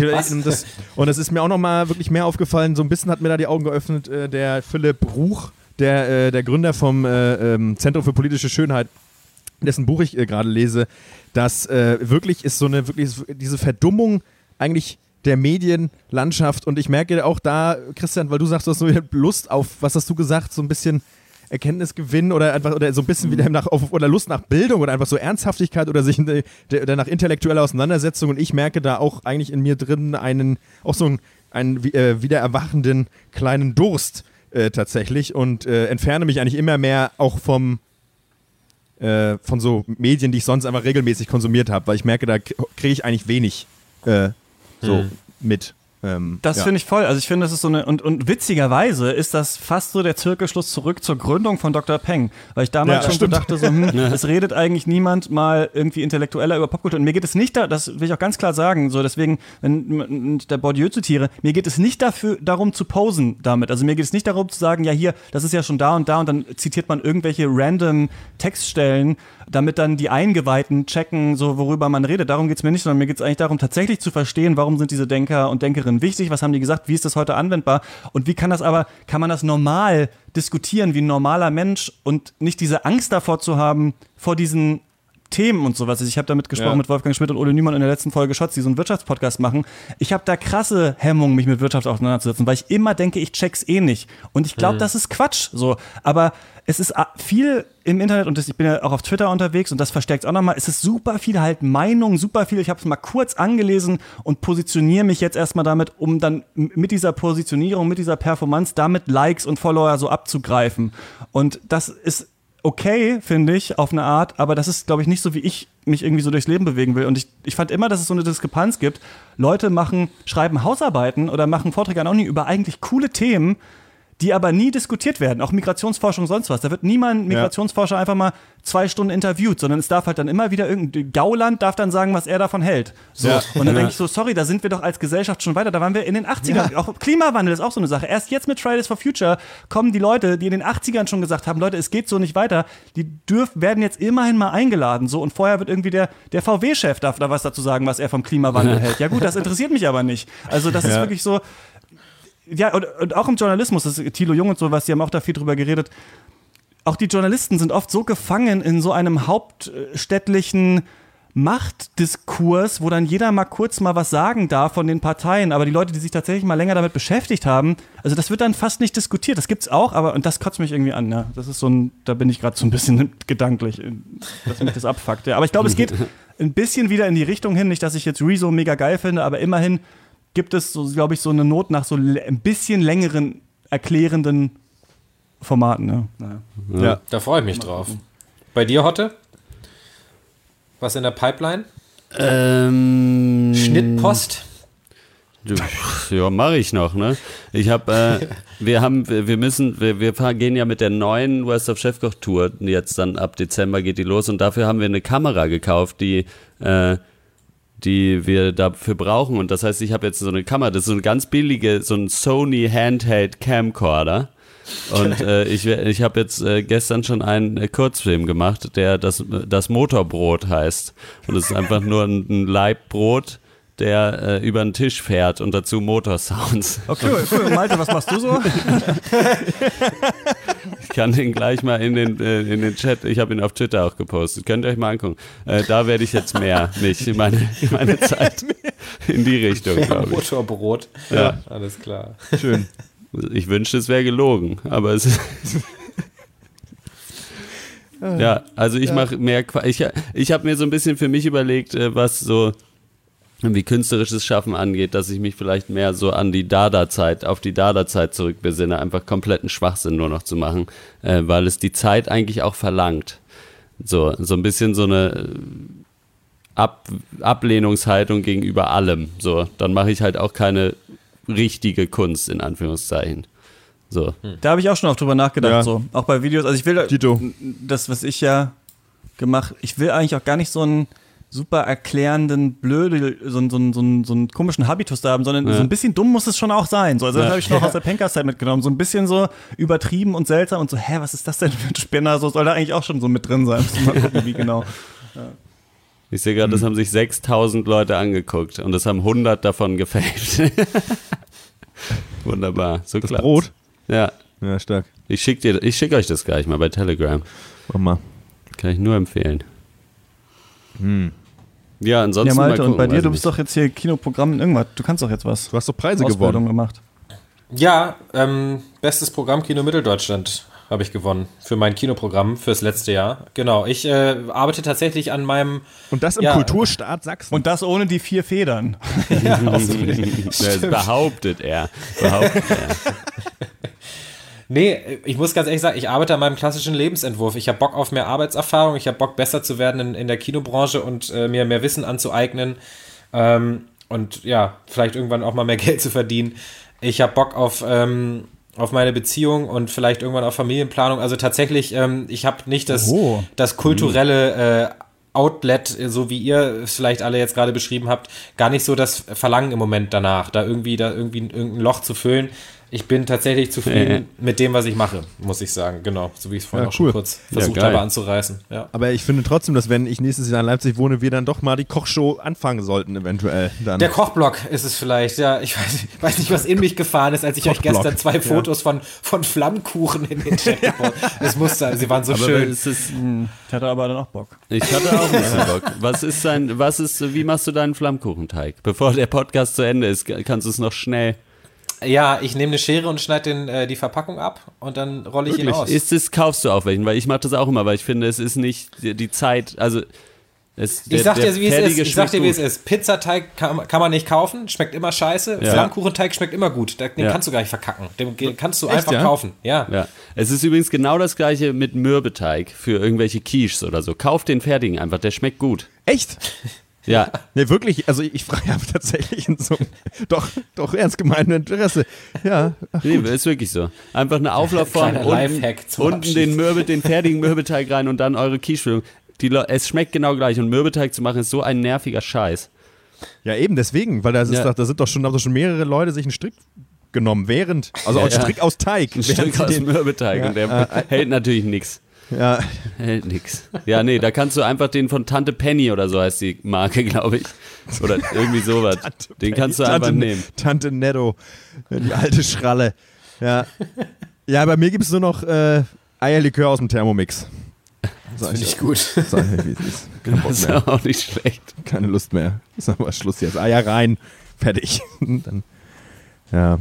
Und das ist mir auch noch mal wirklich mehr aufgefallen, so ein bisschen hat mir da die Augen geöffnet, der Philipp Ruch, der Gründer vom Zentrum für politische Schönheit, dessen Buch ich gerade lese, dass wirklich ist diese Verdummung eigentlich der Medienlandschaft und ich merke auch da, Christian, weil du sagst, du hast so Lust auf, was hast du gesagt, so ein bisschen Erkenntnisgewinn oder einfach oder so ein bisschen wieder oder Lust nach Bildung oder einfach so Ernsthaftigkeit oder sich nach intellektueller Auseinandersetzung und ich merke da auch eigentlich in mir drin einen wieder erwachenden kleinen Durst tatsächlich und entferne mich eigentlich immer mehr auch von so Medien, die ich sonst einfach regelmäßig konsumiert habe, weil ich merke, da kriege ich eigentlich wenig mit. Das finde ich voll. Also ich finde, das ist so eine, und witzigerweise ist das fast so der Zirkelschluss zurück zur Gründung von Dr. Peng. Weil ich damals schon so dachte, es redet eigentlich niemand mal irgendwie intellektueller über Popkultur. Und mir geht es nicht das will ich auch ganz klar sagen, so deswegen, wenn ich der Bourdieu zitiere, mir geht es nicht darum zu posen damit. Also mir geht es nicht darum zu sagen, ja hier, das ist ja schon da und dann zitiert man irgendwelche random Textstellen, damit dann die Eingeweihten checken, so worüber man redet. Darum geht es mir nicht, sondern mir geht es eigentlich darum, tatsächlich zu verstehen, warum sind diese Denker und Denkerinnen wichtig, was haben die gesagt, wie ist das heute anwendbar und wie kann man das normal diskutieren, wie ein normaler Mensch und nicht diese Angst davor zu haben, vor diesen Themen und sowas. Ich habe damit gesprochen mit Wolfgang Schmidt und Ole Niemann in der letzten Folge Schotz, die so einen Wirtschaftspodcast machen. Ich habe da krasse Hemmungen, mich mit Wirtschaft auseinanderzusetzen, weil ich immer denke, ich check's eh nicht. Und ich glaube, das ist Quatsch. So. Aber es ist viel im Internet und ich bin ja auch auf Twitter unterwegs und das verstärkt es auch nochmal. Es ist super viel halt Meinung, super viel. Ich habe es mal kurz angelesen und positioniere mich jetzt erstmal damit, um dann mit dieser Positionierung, mit dieser Performance, damit Likes und Follower so abzugreifen. Und das ist okay, finde ich, auf eine Art, aber das ist, glaube ich, nicht so, wie ich mich irgendwie so durchs Leben bewegen will. Und ich fand immer, dass es so eine Diskrepanz gibt. Leute schreiben Hausarbeiten oder machen Vorträge an Uni über eigentlich coole Themen, die aber nie diskutiert werden, auch Migrationsforschung, sonst was. Da wird niemand Migrationsforscher einfach mal 2 Stunden interviewt, sondern es darf halt dann immer wieder irgendein Gauland darf dann sagen, was er davon hält. So. Ja. Und dann denke ich so, sorry, da sind wir doch als Gesellschaft schon weiter. Da waren wir in den 80ern. Ja. Auch Klimawandel ist auch so eine Sache. Erst jetzt mit Fridays for Future kommen die Leute, die in den 80ern schon gesagt haben, Leute, es geht so nicht weiter, die werden jetzt immerhin mal eingeladen. So. Und vorher wird irgendwie der VW-Chef darf da was dazu sagen, was er vom Klimawandel hält. Ja gut, das interessiert mich aber nicht. Also das ist wirklich so. Ja, und auch im Journalismus, das ist Thilo Jung und sowas, die haben auch da viel drüber geredet. Auch die Journalisten sind oft so gefangen in so einem hauptstädtlichen Machtdiskurs, wo dann jeder mal kurz mal was sagen darf von den Parteien, aber die Leute, die sich tatsächlich mal länger damit beschäftigt haben, also das wird dann fast nicht diskutiert. Das gibt's auch, aber und das kotzt mich irgendwie an. Ja. Das ist da bin ich gerade so ein bisschen gedanklich, dass mich das abfuckt. Ja. Aber ich glaube, es geht ein bisschen wieder in die Richtung hin, nicht, dass ich jetzt Rezo mega geil finde, aber immerhin gibt es, so, glaube ich, so eine Not nach so ein bisschen längeren, erklärenden Formaten. Ne? Naja. Ja, da freue ich mich drauf. Bei dir, Hotte? Was in der Pipeline? Schnittpost? Ja, mache ich noch, ne? Ich habe, wir gehen ja mit der neuen Worst of Chefkoch Tour jetzt dann ab Dezember geht die los und dafür haben wir eine Kamera gekauft, die wir dafür brauchen. Und das heißt, ich habe jetzt so eine Kamera, das ist so eine ganz billige, so ein Sony Handheld Camcorder. Und ich habe jetzt gestern schon einen Kurzfilm gemacht, der das Motorbrot heißt. Und es ist einfach nur ein Laib Brot, der über den Tisch fährt und dazu Motorsounds. Okay, cool. Malte, was machst du so? Ich kann den gleich mal in den Chat, ich habe ihn auf Twitter auch gepostet, könnt ihr euch mal angucken. Da werde ich jetzt meine Zeit in die Richtung, glaube ich. Motorbrot, ja, alles klar. Schön. Ich wünschte, es wäre gelogen, aber es ist... Ja, also ich mache mehr... Ich habe mir so ein bisschen für mich überlegt, was so wie künstlerisches Schaffen angeht, dass ich mich vielleicht mehr so an die Dada-Zeit, auf die Dada-Zeit zurückbesinne, einfach kompletten Schwachsinn nur noch zu machen, weil es die Zeit eigentlich auch verlangt. So ein bisschen so eine Ablehnungshaltung gegenüber allem. So, dann mache ich halt auch keine richtige Kunst, in Anführungszeichen. So. Da habe ich auch schon oft drüber nachgedacht, so. Auch bei Videos. Also ich will das, was ich ja gemacht, ich will eigentlich auch gar nicht so einen super erklärenden, so einen komischen Habitus da haben, sondern so ein bisschen dumm muss es schon auch sein. So, also das habe ich noch aus der Pencast-Zeit mitgenommen. So ein bisschen so übertrieben und seltsam und so, was ist das denn für ein Spinner? So soll da eigentlich auch schon so mit drin sein. Mal gucken, wie genau. Ja. Ich sehe gerade, das haben sich 6.000 Leute angeguckt und das haben 100 davon gefaked. Wunderbar, so klappt's. Brot? Ja. Ja, stark. Ich schick euch das gleich mal bei Telegram. Mach mal. Kann ich nur empfehlen. Ja, ansonsten. Ja, Malte, und bei dir, du bist doch jetzt hier Kinoprogramm in irgendwas. Du kannst doch jetzt was. Du hast doch Preise gewonnen. Gemacht. Ja, bestes Programm Kino Mitteldeutschland habe ich gewonnen für mein Kinoprogramm fürs letzte Jahr. Genau, ich arbeite tatsächlich an meinem... Und das im Kulturstaat Sachsen. Und das ohne die 4 Federn. Das behauptet er. Nee, ich muss ganz ehrlich sagen, ich arbeite an meinem klassischen Lebensentwurf. Ich habe Bock auf mehr Arbeitserfahrung, ich habe Bock, besser zu werden in der Kinobranche und mir mehr Wissen anzueignen und ja, vielleicht irgendwann auch mal mehr Geld zu verdienen. Ich habe Bock auf meine Beziehung und vielleicht irgendwann auf Familienplanung. Also tatsächlich, ich habe nicht das kulturelle Outlet, so wie ihr es vielleicht alle jetzt gerade beschrieben habt, gar nicht so das Verlangen im Moment danach, da irgendwie irgendein Loch zu füllen. Ich bin tatsächlich zufrieden mit dem, was ich mache, muss ich sagen. Genau, so wie ich es vorhin auch schon kurz versucht habe anzureißen. Ja. Aber ich finde trotzdem, dass wenn ich nächstes Jahr in Leipzig wohne, wir dann doch mal die Kochshow anfangen sollten, eventuell. Dann. Der Kochblock ist es vielleicht, ja. Ich weiß nicht, was in mich gefahren ist, als ich euch gestern 2 Fotos von Flammkuchen in den Chat gebracht habe. Sie waren so schön. Ich hatte aber dann auch Bock. Ich hatte auch ein bisschen Bock. Wie machst du deinen Flammkuchenteig? Bevor der Podcast zu Ende ist, kannst du es noch schnell... Ja, ich nehme eine Schere und schneide die Verpackung ab und dann rolle ich ihn aus. Kaufst du auch welchen? Weil ich mache das auch immer, weil ich finde, es ist nicht die Zeit, also ich sag dir, wie es ist. Pizzateig kann man nicht kaufen, schmeckt immer scheiße. Ja. Flammkuchenteig schmeckt immer gut. Den kannst du gar nicht verkacken. Den kannst du einfach kaufen. Ja. Es ist übrigens genau das gleiche mit Mürbeteig für irgendwelche Quiches oder so. Kauf den fertigen einfach, der schmeckt gut. Echt? Ja. Nee, wirklich, also ich frage ja tatsächlich in so einem doch ernst gemeinten Interesse. Ja. Nee, ist wirklich so. Einfach eine Auflaufform, unten den fertigen Mürbeteig rein und dann eure Quichefüllung. Es schmeckt genau gleich und Mürbeteig zu machen ist so ein nerviger Scheiß. Ja, eben deswegen, weil da sind doch schon mehrere Leute sich einen Strick genommen, Strick aus Teig. Ein Stück aus Mürbeteig und der hält natürlich nichts. Ja. Hält nix. Ja, nee, da kannst du einfach den von Tante Penny oder so heißt die Marke, glaube ich. Oder irgendwie sowas. Den kannst du einfach nehmen. Tante Netto, die alte Schralle. Ja, ja, bei mir gibt es nur noch Eierlikör aus dem Thermomix. Das finde ich gut. Das ist auch nicht schlecht. Keine Lust mehr. Sag mal, Schluss jetzt. Eier rein, fertig. Dann, ja.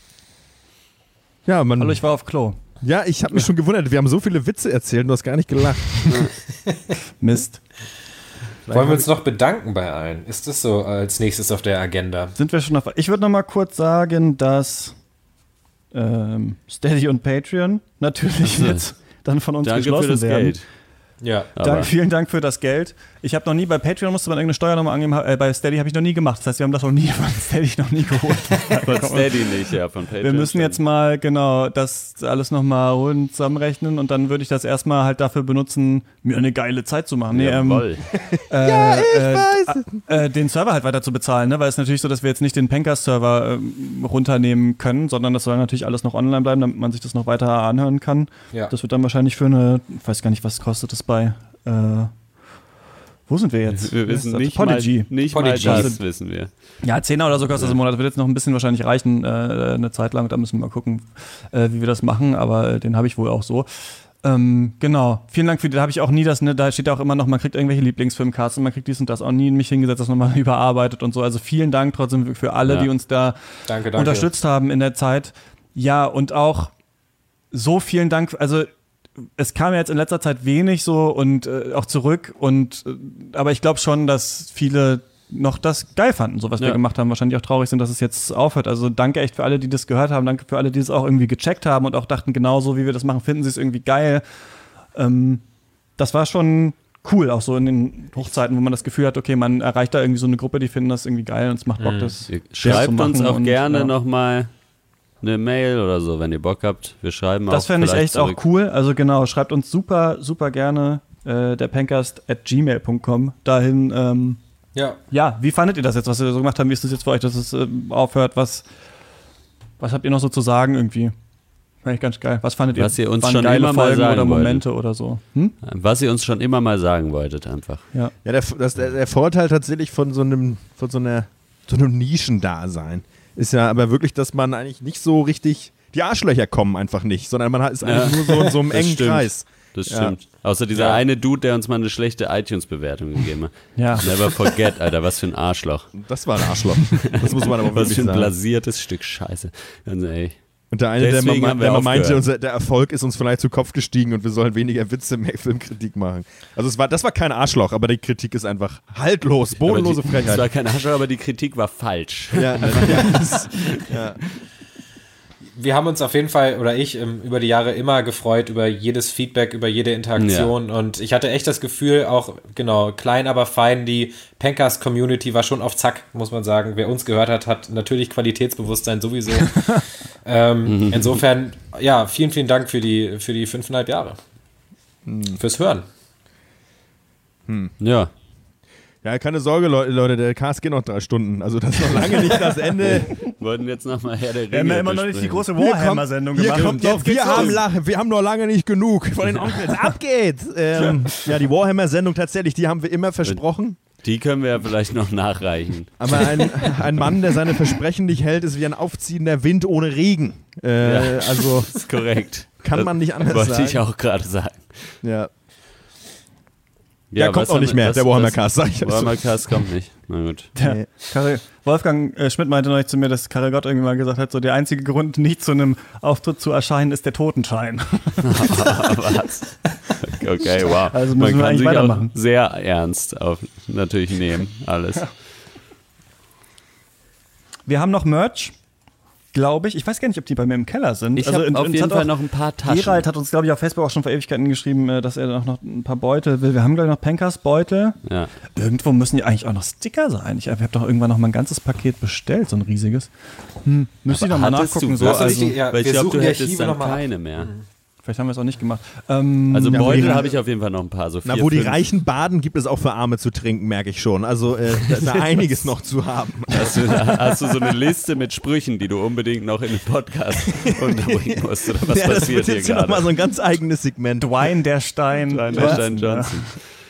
Ja, Hallo, ich war auf Klo. Ja, ich habe mich schon gewundert. Wir haben so viele Witze erzählt und du hast gar nicht gelacht. Mist. Wollen wir uns noch bedanken bei allen? Ist das so als nächstes auf der Agenda? Sind wir schon auf... Ich würde noch mal kurz sagen, dass Steady und Patreon natürlich jetzt dann von uns geschlossen werden. Geld. Ja. Vielen Dank für das Geld. Ich habe noch nie, bei Patreon musste man irgendeine Steuernummer angeben, bei Steady habe ich noch nie gemacht. Das heißt, wir haben das auch nie von Steady noch nie geholt. Von Steady nicht, ja, von Patreon. Wir müssen jetzt mal, das alles nochmal rund zusammenrechnen und dann würde ich das erstmal halt dafür benutzen, mir eine geile Zeit zu machen. Nee, ja, ich weiß. Den Server halt weiter zu bezahlen, ne? Weil es ist natürlich so, dass wir jetzt nicht den Pencast-Server runternehmen können, sondern das soll natürlich alles noch online bleiben, damit man sich das noch weiter anhören kann. Ja. Das wird dann wahrscheinlich für ich weiß gar nicht, was kostet das bei, wo sind wir jetzt? Wir wissen nicht Podigy. Mal das wissen wir. Ja, 10er oder so kostet das im Monat. Das wird jetzt noch ein bisschen wahrscheinlich reichen, eine Zeit lang. Da müssen wir mal gucken, wie wir das machen, aber den habe ich wohl auch so. Genau. Vielen Dank da habe ich auch nie da steht auch immer noch, man kriegt irgendwelche Lieblingsfilmcasts und man kriegt dies und das auch nie in mich hingesetzt, das nochmal überarbeitet und so. Also vielen Dank trotzdem für alle, die uns da unterstützt haben in der Zeit. Ja, und auch so vielen Dank, also es kam ja jetzt in letzter Zeit wenig so und auch zurück aber ich glaube schon, dass viele noch das geil fanden, so was wir gemacht haben, wahrscheinlich auch traurig sind, dass es jetzt aufhört. Also danke echt für alle, die das gehört haben, danke für alle, die es auch irgendwie gecheckt haben und auch dachten, genau so wie wir das machen, finden sie es irgendwie geil. Das war schon cool, auch so in den Hochzeiten, wo man das Gefühl hat, okay, man erreicht da irgendwie so eine Gruppe, die finden das irgendwie geil und es macht Bock, das schreibt uns auch gerne nochmal eine Mail oder so, wenn ihr Bock habt. Wir schreiben auch. Das fände ich echt zurück. Auch cool. Also genau, schreibt uns super, super gerne derpencast@gmail.com dahin. Ja, wie fandet ihr das jetzt, was wir so gemacht haben? Wie ist das jetzt für euch, dass es aufhört? Was habt ihr noch so zu sagen irgendwie? Fand ich ganz geil. Was fandet ihr? Was ihr uns schon immer mal sagen oder Momente wolltet. Oder so? Was ihr uns schon immer mal sagen wolltet einfach. Ja, der Vorteil tatsächlich von so einem Nischendasein ist ja aber wirklich, dass man eigentlich nicht so richtig, die Arschlöcher kommen einfach nicht, sondern man ist eigentlich nur so in so einem engen Kreis. Das stimmt. Außer dieser eine Dude, der uns mal eine schlechte iTunes-Bewertung gegeben hat. Ja. Never forget, Alter, was für ein Arschloch. Das war ein Arschloch. Das muss man aber wirklich sagen. Was für ein blasiertes Stück Scheiße. Ganz ehrlich. Und der eine, der meinte, der Erfolg ist uns vielleicht zu Kopf gestiegen und wir sollen weniger Witze, mehr Filmkritik machen. Also das war kein Arschloch, aber die Kritik ist einfach haltlos, bodenlose Frechheit. Es war kein Arschloch, aber die Kritik war falsch. Ja. Wir haben uns auf jeden Fall, oder ich, über die Jahre immer gefreut über jedes Feedback, über jede Interaktion und ich hatte echt das Gefühl, auch, genau, klein, aber fein, die Pencast-Community war schon auf Zack, muss man sagen. Wer uns gehört hat, hat natürlich Qualitätsbewusstsein sowieso. Insofern, ja, vielen, vielen Dank für die 5,5 Jahre. Fürs Hören. Ja. Ja, keine Sorge, Leute, der Cast geht noch 3 Stunden. Also das ist noch lange nicht das Ende. Wollten jetzt nochmal Herr der Ringe. Wir haben ja immer noch nicht die große Warhammer-Sendung gemacht. Wir haben noch lange nicht genug von den Onkels. Ab geht's! Ja, die Warhammer-Sendung tatsächlich, die haben wir immer versprochen. Die können wir ja vielleicht noch nachreichen. Aber ein Mann, der seine Versprechen nicht hält, ist wie ein aufziehender Wind ohne Regen. Also das ist korrekt. Kann man nicht anders sagen. Wollte ich auch gerade sagen. Ja. Ja, kommt auch nicht mehr, der Warhammer-Cast, sag ich. Warhammer-Cast kommt nicht. Na gut. Wolfgang Schmidt meinte neulich zu mir, dass Karel Gott irgendwann mal gesagt hat, so der einzige Grund, nicht zu einem Auftritt zu erscheinen, ist der Totenschein. Was? Okay, wow. Also müssen wir eigentlich weitermachen. Auch sehr ernst natürlich nehmen, alles. Wir haben noch Merch. glaube ich. Ich weiß gar nicht, ob die bei mir im Keller sind. Ich habe auf jeden Fall noch ein paar Taschen. Gerald hat uns, glaube ich, auf Facebook auch schon vor Ewigkeiten geschrieben, dass er noch ein paar Beutel will. Wir haben, glaube ich, noch Pencast-Beutel. Ja. Irgendwo müssen die eigentlich auch noch Sticker sein. Ich habe doch irgendwann noch mal ein ganzes Paket bestellt, so ein riesiges. Müsste ich doch mal nachgucken. So, weil ich glaube, du hättest dann keine mehr. Vielleicht haben wir es auch nicht gemacht. Also Beutel habe ich auf jeden Fall noch ein paar. So 4, wo 5. die Reichen baden, gibt es auch für Arme zu trinken, merke ich schon. Also da ist da einiges noch zu haben. Hast du so eine Liste mit Sprüchen, die du unbedingt noch in den Podcast unterbringen musst? Oder was passiert hier gerade? Das wird jetzt nochmal so ein ganz eigenes Segment. Dwayne der Stein Johnson.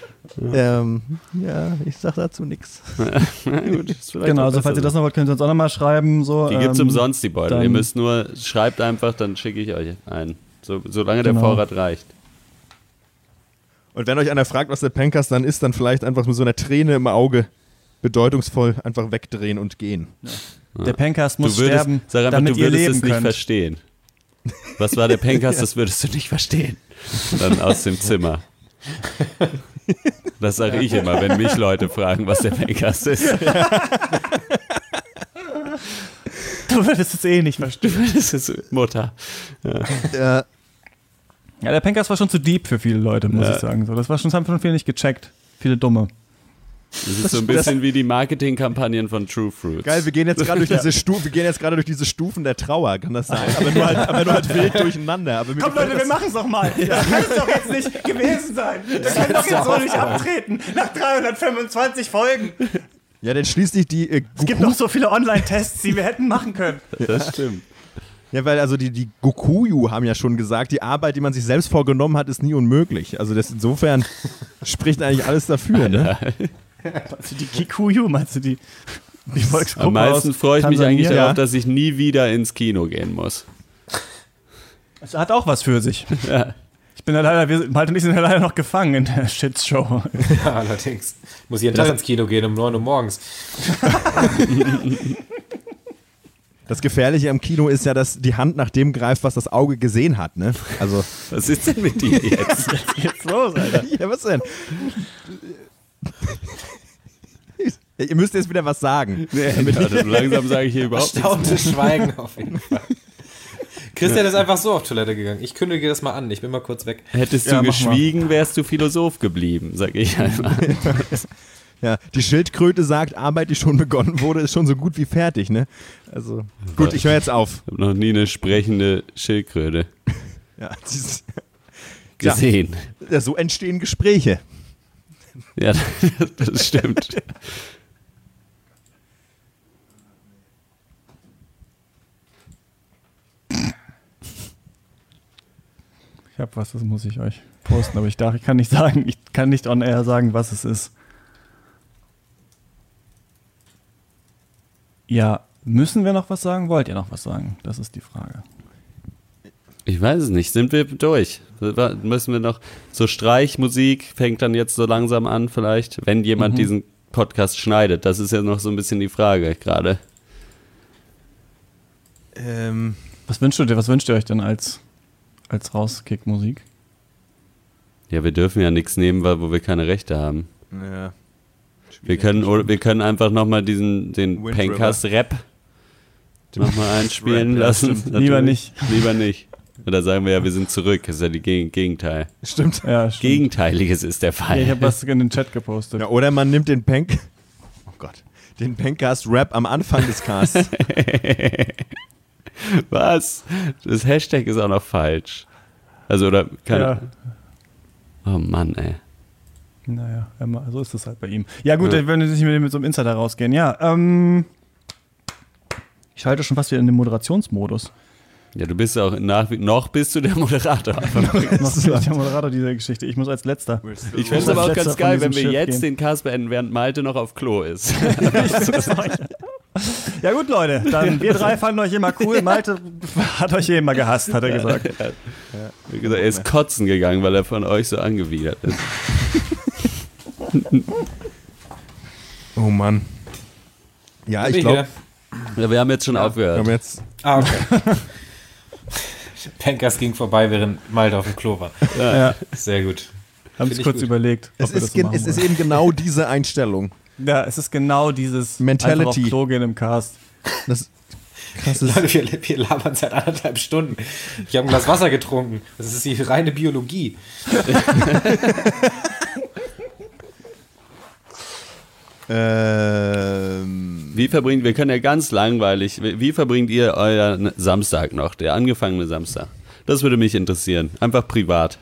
Ja, ich sag dazu nichts. Genau, also falls ihr das noch wollt, könnt ihr uns auch nochmal schreiben. So, die gibt es umsonst, die Beutel. Ihr müsst nur, schreibt einfach, dann schicke ich euch einen. Solange der Vorrat reicht. Und wenn euch einer fragt, was der Pencast dann ist, dann vielleicht einfach mit so einer Träne im Auge bedeutungsvoll einfach wegdrehen und gehen. Ja. Der Pencast muss sterben, damit du ihr würdest leben es nicht könnt. verstehen. Was war der Pencast? Das würdest du nicht verstehen. Dann aus dem Zimmer. Das sage ich immer, wenn mich Leute fragen, was der Pencast ist. Du würdest es eh nicht verstehen. Du würdest es, Mutter. Ja, der Pencast war schon zu deep für viele Leute, muss ich sagen. So, das haben schon viele nicht gecheckt. Viele Dumme. Das ist so ein bisschen wie die Marketingkampagnen von True Fruits. Geil, wir gehen jetzt gerade durch diese Stufen der Trauer, kann das sein? Aber nur halt wild durcheinander. Aber komm Leute, wir machen es doch mal. Das kann es doch jetzt nicht gewesen sein. Das kann doch jetzt so nicht abtreten. Nach 325 Folgen. Ja, dann schließlich die es gibt noch so viele Online-Tests, die wir hätten machen können. Das stimmt. Ja, weil also die Gokuyu haben ja schon gesagt, die Arbeit, die man sich selbst vorgenommen hat, ist nie unmöglich. Also das insofern spricht eigentlich alles dafür, ne? Also die Kikuyu, meinst du die Volksgruppe? Am meisten freue ich mich eigentlich darauf, dass ich nie wieder ins Kino gehen muss. Das hat auch was für sich. Ja. Malte und ich sind ja leider noch gefangen in der Shitshow. Ja, allerdings. Ich muss jeden Tag ins Kino gehen um 9 Uhr morgens. Das Gefährliche am Kino ist ja, dass die Hand nach dem greift, was das Auge gesehen hat, ne? Also was ist denn mit dir jetzt? Was ist jetzt los, Alter? Ja, was denn? Ihr müsst jetzt wieder was sagen. Nee, langsam sage ich hier überhaupt nichts. Erstauntes Schweigen auf jeden Fall. Christian ist einfach so auf Toilette gegangen. Ich kündige das mal an. Ich bin mal kurz weg. Hättest du geschwiegen, wärst du Philosoph geblieben, sag ich einmal. Ja, die Schildkröte sagt, Arbeit, die schon begonnen wurde, ist schon so gut wie fertig, ne? Also, gut, ich höre jetzt auf. Ich habe noch nie eine sprechende Schildkröte gesehen. Ja, so entstehen Gespräche. Ja, das stimmt. Ich habe was, das muss ich euch posten, aber ich kann nicht on air sagen, was es ist. Ja, müssen wir noch was sagen? Wollt ihr noch was sagen? Das ist die Frage. Ich weiß es nicht. Sind wir durch? Müssen wir noch... So Streichmusik fängt dann jetzt so langsam an vielleicht, wenn jemand diesen Podcast schneidet. Das ist ja noch so ein bisschen die Frage gerade. Was wünscht ihr euch denn als Rauskick-Musik? Ja, wir dürfen ja nichts nehmen, wo wir keine Rechte haben. Ja. Wir können einfach nochmal den Pencast-Rap nochmal einspielen lassen. Lieber nicht. Lieber nicht. Oder sagen wir ja, wir sind zurück. Das ist ja die Gegenteil. Stimmt. Ja, stimmt. Gegenteiliges ist der Fall. Ja, ich habe was in den Chat gepostet. Ja, oder man nimmt den Pencast-Rap am Anfang des Casts. Was? Das Hashtag ist auch noch falsch. Also, oder kann. Ja. Oh Mann, ey. Naja, so ist es halt bei ihm. Ja gut, dann werden wir nicht mit so einem Insider rausgehen. Ja, ich schalte schon fast wieder in den Moderationsmodus. Ja, du bist auch noch bist du der Moderator. noch bin ich der Moderator dieser Geschichte. Ich muss als Letzter. Ich finde es aber auch ganz geil, wenn wir jetzt den Cast beenden, während Malte noch auf Klo ist. Ja gut, Leute, dann wir drei fanden euch immer cool. Malte hat euch immer gehasst, hat er gesagt. Er ist kotzen gegangen, weil er von euch so angewidert ist. Oh Mann. Ja, ich glaube... Ja, wir haben jetzt schon aufgehört. Okay. Pencast ging vorbei, während Malte auf dem Klo war. Ja. Sehr gut. Haben es kurz überlegt. Es ist eben genau diese Einstellung. Ja, es ist genau dieses Mentality. einfach auf Klo gehen im Cast. Leute, wir labern seit 1,5 Stunden. Ich habe ein Glas Wasser getrunken. Das ist die reine Biologie. Wir können ja ganz langweilig, wie verbringt ihr euren Samstag noch, der angefangene Samstag? Das würde mich interessieren, einfach privat.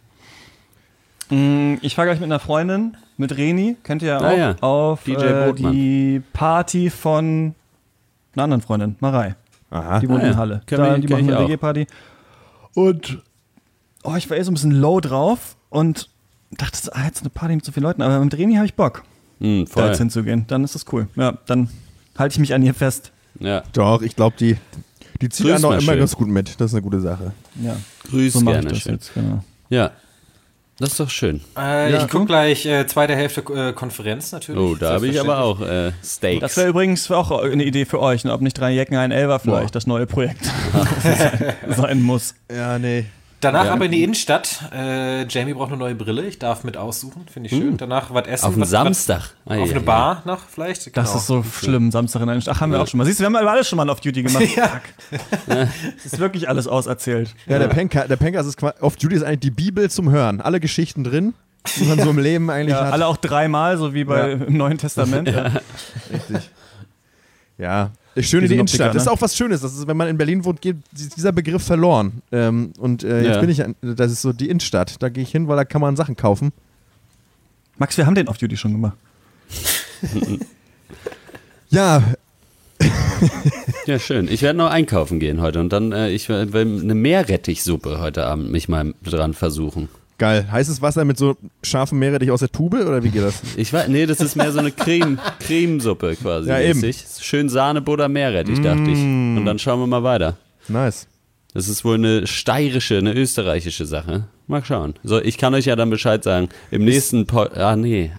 Ich fahre gleich mit einer Freundin, mit Reni, kennt ihr ja auch, auf die Party von einer anderen Freundin, Marei. Aha. Die wohnt in Halle. Die machen eine WG-Party. Und ich war so ein bisschen low drauf und dachte, jetzt eine Party mit so vielen Leuten, aber mit Reni habe ich Bock. Da jetzt hinzugehen, dann ist das cool. Ja, dann halte ich mich an ihr fest. Ja. Doch, ich glaube, die zieht dann auch immer ganz gut mit. Das ist eine gute Sache. Ja. Grüß so gerne. Ich das jetzt, genau. Ja, das ist doch schön. Ich gucke gleich zweite Hälfte Konferenz natürlich. Oh, da habe ich aber auch Steaks. Das wäre übrigens auch eine Idee für euch, ne? Ob nicht 3 Jecken, ein Elfer vielleicht das neue Projekt sein muss. Ja, nee. Danach aber in die Innenstadt. Jamie braucht eine neue Brille. Ich darf mit aussuchen. Finde ich schön. Danach was essen. Auf einen Samstag. Auf eine Bar noch vielleicht. Genau. Das ist so schlimm. Samstag in der Innenstadt. Ach, haben wir auch schon mal. Siehst du, wir haben alles schon mal Off-Duty gemacht. Es ist wirklich alles auserzählt. Ja, der Pencast ist Off-Duty ist eigentlich die Bibel zum Hören. Alle Geschichten drin, die man so im Leben eigentlich hat. Alle auch 3-mal, so wie im Neuen Testament. Richtig. Ja. Schön in die Innenstadt. Das ist auch was Schönes. Das ist, wenn man in Berlin wohnt, geht dieser Begriff verloren. Jetzt bin ich, das ist so die Innenstadt. Da gehe ich hin, weil da kann man Sachen kaufen. Max, wir haben den Off-Duty schon gemacht. Ja. Ja, schön. Ich werde noch einkaufen gehen heute und dann ich will eine Meerrettichsuppe heute Abend mich mal dran versuchen. Geil. Heißes Wasser mit so scharfem Meerrettich aus der Tube oder wie geht das? Nee, das ist mehr so eine Cremesuppe quasi. Ja, eben. Schön Sahne, Butter, Meerrettich, dachte ich. Und dann schauen wir mal weiter. Nice. Das ist wohl eine österreichische Sache. Mal schauen. So, ich kann euch ja dann Bescheid sagen. Im nächsten dann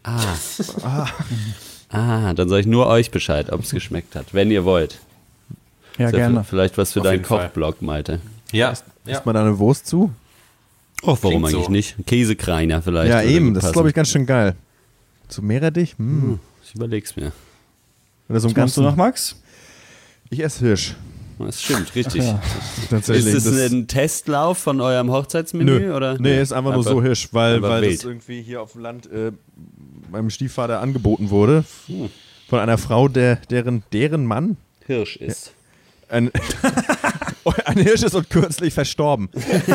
sage ich nur euch Bescheid, ob es geschmeckt hat, wenn ihr wollt. Ja, gerne. Vielleicht was für deinen Kochblog, Malte. Ja. Isst man da eine Wurst zu? Oh, warum eigentlich nicht? Käsekreiner vielleicht. Ja, eben. Das ist, glaube ich, ganz schön geil. Zu Meerrettich? Ich überleg's mir. Oder so Was machst du noch, Max? Ich esse Hirsch. Das stimmt, richtig. Ja. Tatsächlich. Ist es ein Testlauf von eurem Hochzeitsmenü? Nö. Oder? Nee, ist einfach nur so Hirsch, weil wild. das irgendwie hier auf dem Land meinem Stiefvater angeboten wurde. Von einer Frau, deren Mann Hirsch ist. Ein Hirsch ist und kürzlich verstorben.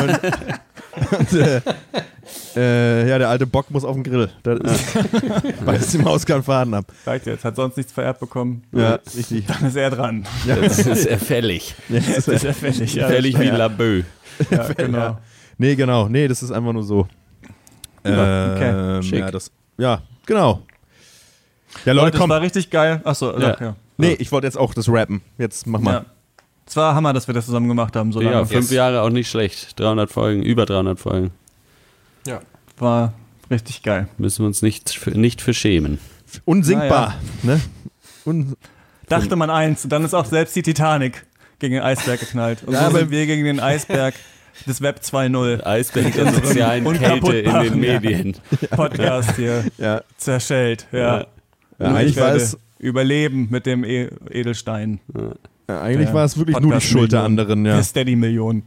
Der alte Bock muss auf den Grill. Das ist, weil es die Maus keinen Faden ab. Reicht jetzt, hat sonst nichts vererbt bekommen. Ja, richtig. Dann ist er dran. Ja. Das ist er fällig. Das ist er fällig. Ja, fällig wie Labö. Ja, genau. Ja. Nee, genau. Nee, das ist einfach nur so. Okay, schick. Genau. Ja, Leute, das war richtig geil. Achso, ja. Nee, ich wollte jetzt auch das rappen. Jetzt mach mal. Ja. Es war Hammer, dass wir das zusammen gemacht haben. So lange. Ja, 5 Jahre auch nicht schlecht. 300 Folgen, über 300 Folgen. Ja. War richtig geil. Müssen wir uns nicht für schämen. Unsingbar. Ja. Ne? Dachte man eins. Und dann ist auch selbst die Titanic gegen den Eisberg geknallt. Und so sind wir gegen den Eisberg des Web 2.0 Eisberg der sozialen Kälte in den Medien. Podcast hier. Ja. Zerschellt. Ja. Eigentlich war es Überleben mit dem Edelstein. eigentlich war es wirklich nur die Schuld der anderen. Ja. Der Steady-Millionen.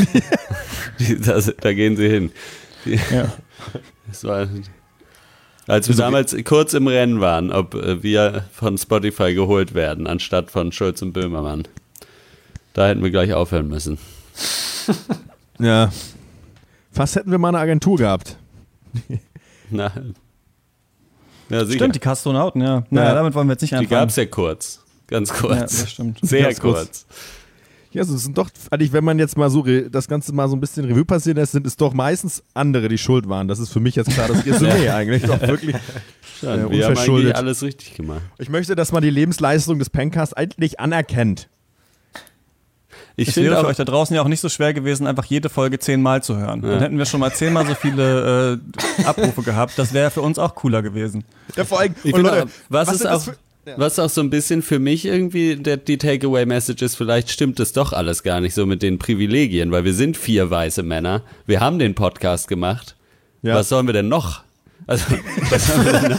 Da gehen sie hin. Das war, als wir damals kurz im Rennen waren, ob wir von Spotify geholt werden, anstatt von Schulz und Böhmermann. Da hätten wir gleich aufhören müssen. Ja. Fast hätten wir mal eine Agentur gehabt. Na. Ja, sicher. Stimmt, die Kastronauten, ja. Naja, damit wollen wir jetzt nicht anfangen. Die gab es ja kurz. Ganz kurz. Ja, das stimmt. Sehr Ganz kurz. Ja, es sind doch, eigentlich, wenn man jetzt mal so das Ganze mal so ein bisschen Revue passieren lässt, sind es doch meistens andere, die schuld waren. Das ist für mich jetzt klar das Resümee eigentlich. Doch wirklich wir haben eigentlich alles richtig gemacht. Ich möchte, dass man die Lebensleistung des Pencasts eigentlich anerkennt. Es wäre für euch da draußen ja auch nicht so schwer gewesen, einfach jede Folge 10-mal zu hören. Dann hätten wir schon mal 10-mal so viele Abrufe gehabt. Das wäre für uns auch cooler gewesen. Ja, vor allem, Leute, was auch so ein bisschen für mich irgendwie die Takeaway-Message ist, vielleicht stimmt es doch alles gar nicht so mit den Privilegien, weil wir sind 4 weiße Männer, wir haben den Podcast gemacht. Ja. Was sollen wir denn noch? Also,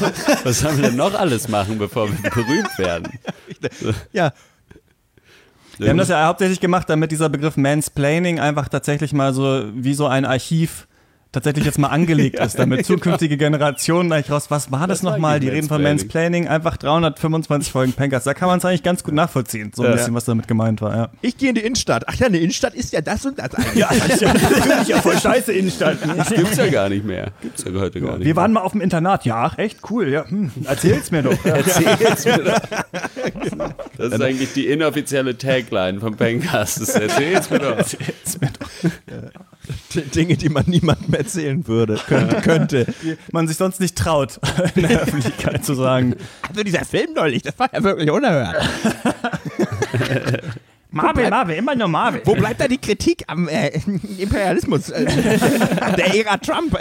was haben wir denn noch alles machen, bevor wir berühmt werden? Ja. Wir haben das ja hauptsächlich gemacht, damit dieser Begriff Mansplaining einfach tatsächlich mal so wie so ein Archiv tatsächlich jetzt mal angelegt ist, damit zukünftige Generationen eigentlich raus, was war das nochmal? Die reden von Mansplaining, einfach 325 Folgen Pankers. Da kann man es eigentlich ganz gut nachvollziehen, so ein bisschen, was damit gemeint war. Ja. Ich gehe in die Innenstadt. Ach ja, eine Innenstadt ist ja das und das eigentlich. Ja, das ist ja voll scheiße Innenstadt. Das gibt's ja gar nicht mehr. Gibt's ja heute gar nicht. Wir waren mal auf dem Internat. Ja, ach, echt cool. Ja. Erzähl's mir doch. Erzähl's mir doch. Das ist eigentlich die inoffizielle Tagline vom Pankers. Erzähl's mir doch. Erzähl's mir doch. Dinge, die man niemandem erzählen würde, könnte. Die man sich sonst nicht traut, in der Öffentlichkeit zu sagen. Also dieser Film neulich, das war ja wirklich unerhört. Marvel, immer nur Marvel. Wo bleibt da die Kritik am Imperialismus der Ära Trump?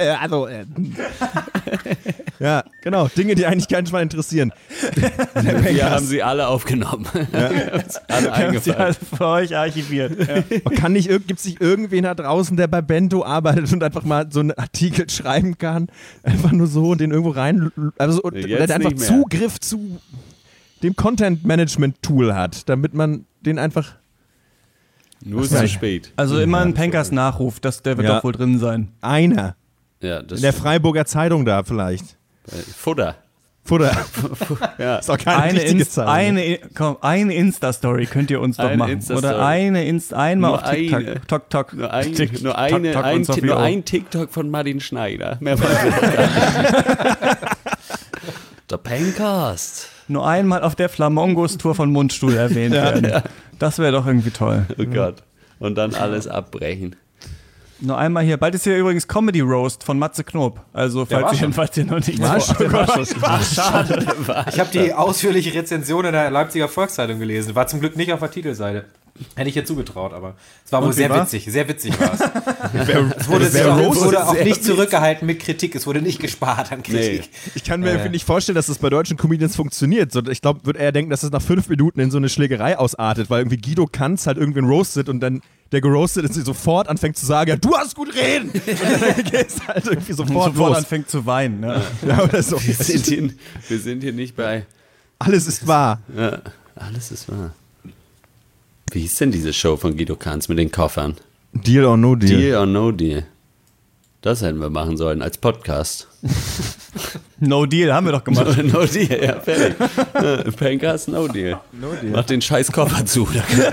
Ja, genau. Dinge, die eigentlich keinen Schwein interessieren. Wir haben sie alle aufgenommen. Ja. Alle eingefallen. Für euch archiviert. Ja. Gibt es nicht irgendwen da draußen, der bei Bento arbeitet und einfach mal so einen Artikel schreiben kann? Einfach nur so und den irgendwo rein. Also, oder der einfach Zugriff zu dem Content-Management-Tool hat, damit man den einfach. Nur zu spät. Also immer ein Pankers Nachruf, der wird doch wohl drin sein. Einer. Ja, das in der Freiburger Zeitung da vielleicht. Futter. Ja. Ist auch keine richtige Zeitung. Eine Insta-Story könnt ihr uns doch machen. Oder einmal auf TikTok. Nur ein TikTok von Martin Schneider. Mehr wollen wir Der Pankast. Nur einmal auf der Flamongos-Tour von Mundstuhl erwähnt werden. Ja. Das wäre doch irgendwie toll. Oh Gott. Und dann alles abbrechen. Nur einmal hier. Bald ist hier übrigens Comedy Roast von Matze Knob. Also falls ihr noch nicht schade. Ich habe die ausführliche Rezension in der Leipziger Volkszeitung gelesen. War zum Glück nicht auf der Titelseite. Hätte ich ihr zugetraut, aber es war wohl sehr witzig. Sehr witzig war es. Es wurde auch nicht zurückgehalten mit Kritik. Es wurde nicht gespart an Kritik. Nee. Ich kann mir irgendwie nicht vorstellen, dass das bei deutschen Comedians funktioniert. Ich glaube, würde er denken, dass es nach 5 Minuten in so eine Schlägerei ausartet, weil irgendwie Guido Kanz halt irgendwen roastet und dann der geroastet ist, sofort anfängt zu sagen, ja, du hast gut reden. Und dann geht's halt irgendwie sofort anfängt zu weinen. Ne? Ja, oder so. Wir sind hier nicht bei Alles ist wahr. Ja, alles ist wahr. Wie hieß denn diese Show von Guido Kanz mit den Koffern? Deal or No Deal. Deal or No Deal. Das hätten wir machen sollen als Podcast. No Deal, haben wir doch gemacht. No Deal, ja, fertig. Pankers, No Deal. No Deal. Mach den scheiß Koffer zu.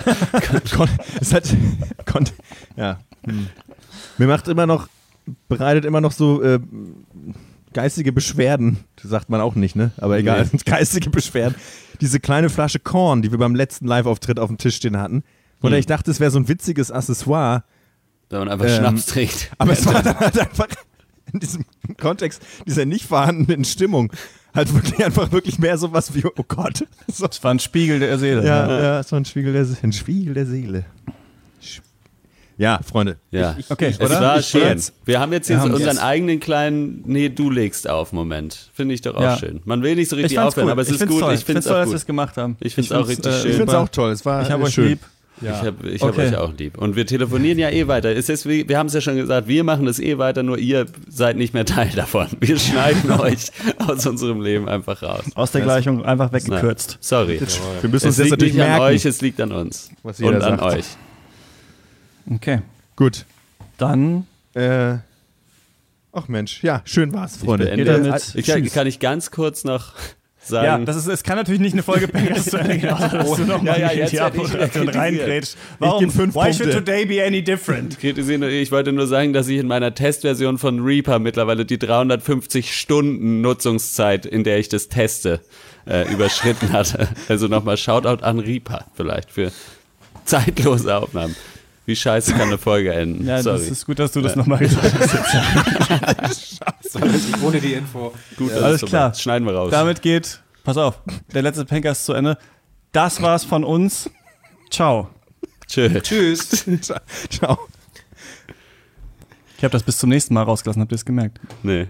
Ja. Mir bereitet immer noch so geistige Beschwerden, sagt man auch nicht, ne? Aber egal, geistige Beschwerden. Diese kleine Flasche Korn, die wir beim letzten Live-Auftritt auf dem Tisch stehen hatten, von der ich dachte, es wäre so ein witziges Accessoire. Wenn man einfach Schnaps trinkt. Aber es war dann halt einfach in diesem Kontext dieser nicht vorhandenen Stimmung halt wirklich mehr sowas wie, oh Gott. So. Das war ein Spiegel der Seele. Ja, es war ein Spiegel der Seele. Ja, Freunde. Ja, okay. Es war schön. Wir haben jetzt unseren eigenen kleinen, du legst auf Moment. Finde ich doch auch schön. Man will nicht so richtig aufhören, aber es ist gut. Ich finde es toll, dass wir es gemacht haben. Ich finde es auch richtig schön. Ich finde es auch toll. Ich habe euch lieb. Ja. Ich hab euch auch lieb. Und wir telefonieren ja weiter. Wir haben es ja schon gesagt, wir machen das weiter, nur ihr seid nicht mehr Teil davon. Wir schneiden euch aus unserem Leben einfach raus. Aus der Gleichung einfach weggekürzt. Sorry. Wir müssen uns jetzt natürlich merken. An euch, es liegt an uns. Was jeder sagt. An euch. Okay. Gut. Dann. Ach Mensch, ja, schön war's, Freunde. Kann ich ganz kurz noch sagen. Ja, es kann natürlich nicht eine Folge Pankers zu Ende gehen, dass du nochmal jetzt die Abmoderation reingrätscht. Warum? Ich gebe 5 Punkte. Why should today be any different? Ich wollte nur sagen, dass ich in meiner Testversion von Reaper mittlerweile die 350 Stunden Nutzungszeit, in der ich das teste, überschritten hatte. Also nochmal Shoutout an Reaper vielleicht für zeitlose Aufnahmen. Wie scheiße kann eine Folge enden? Ja, Sorry. Das ist gut, dass du das nochmal gesagt hast. Scheiße. Ohne die Info. Gut, alles klar. Das schneiden wir raus. Damit geht, pass auf, der letzte Pankers zu Ende. Das war's von uns. Ciao. Tschüss. Ciao. Ich habe das bis zum nächsten Mal rausgelassen, habt ihr es gemerkt? Nee.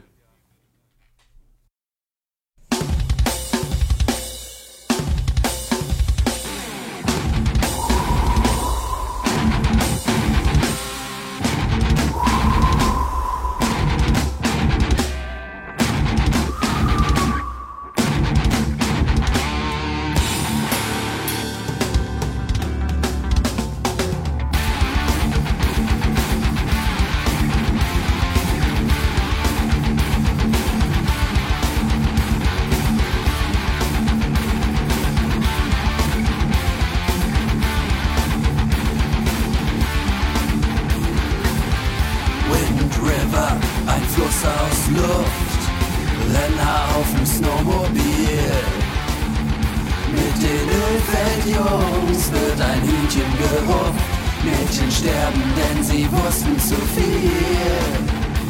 aus Luft, Renner auf dem Snowmobil. Mit den Ölfeldjungs wird ein Hühnchen gerupft. Mädchen sterben, denn sie wussten zu viel.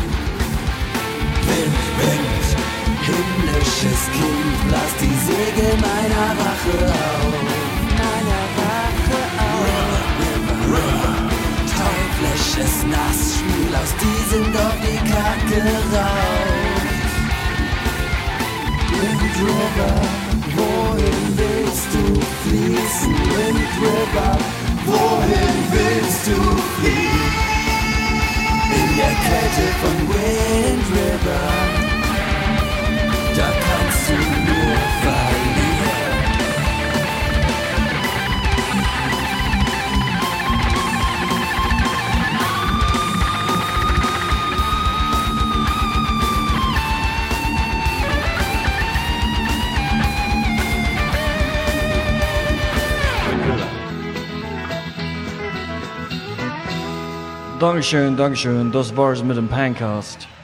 Wind, Wind, himmlisches Kind, lass die Segel meiner Rache auf. Meiner Rache auf. River, River, teuflisches Nass, spül aus diesem Dorf die Kacke raus. Wind River, wohin willst du fließen? Wind River, wohin willst du fliehen? In der Kälte von Wind River, da kannst du nur verlieren. Dankeschön, Dankeschön. Das war's mit dem Pancast.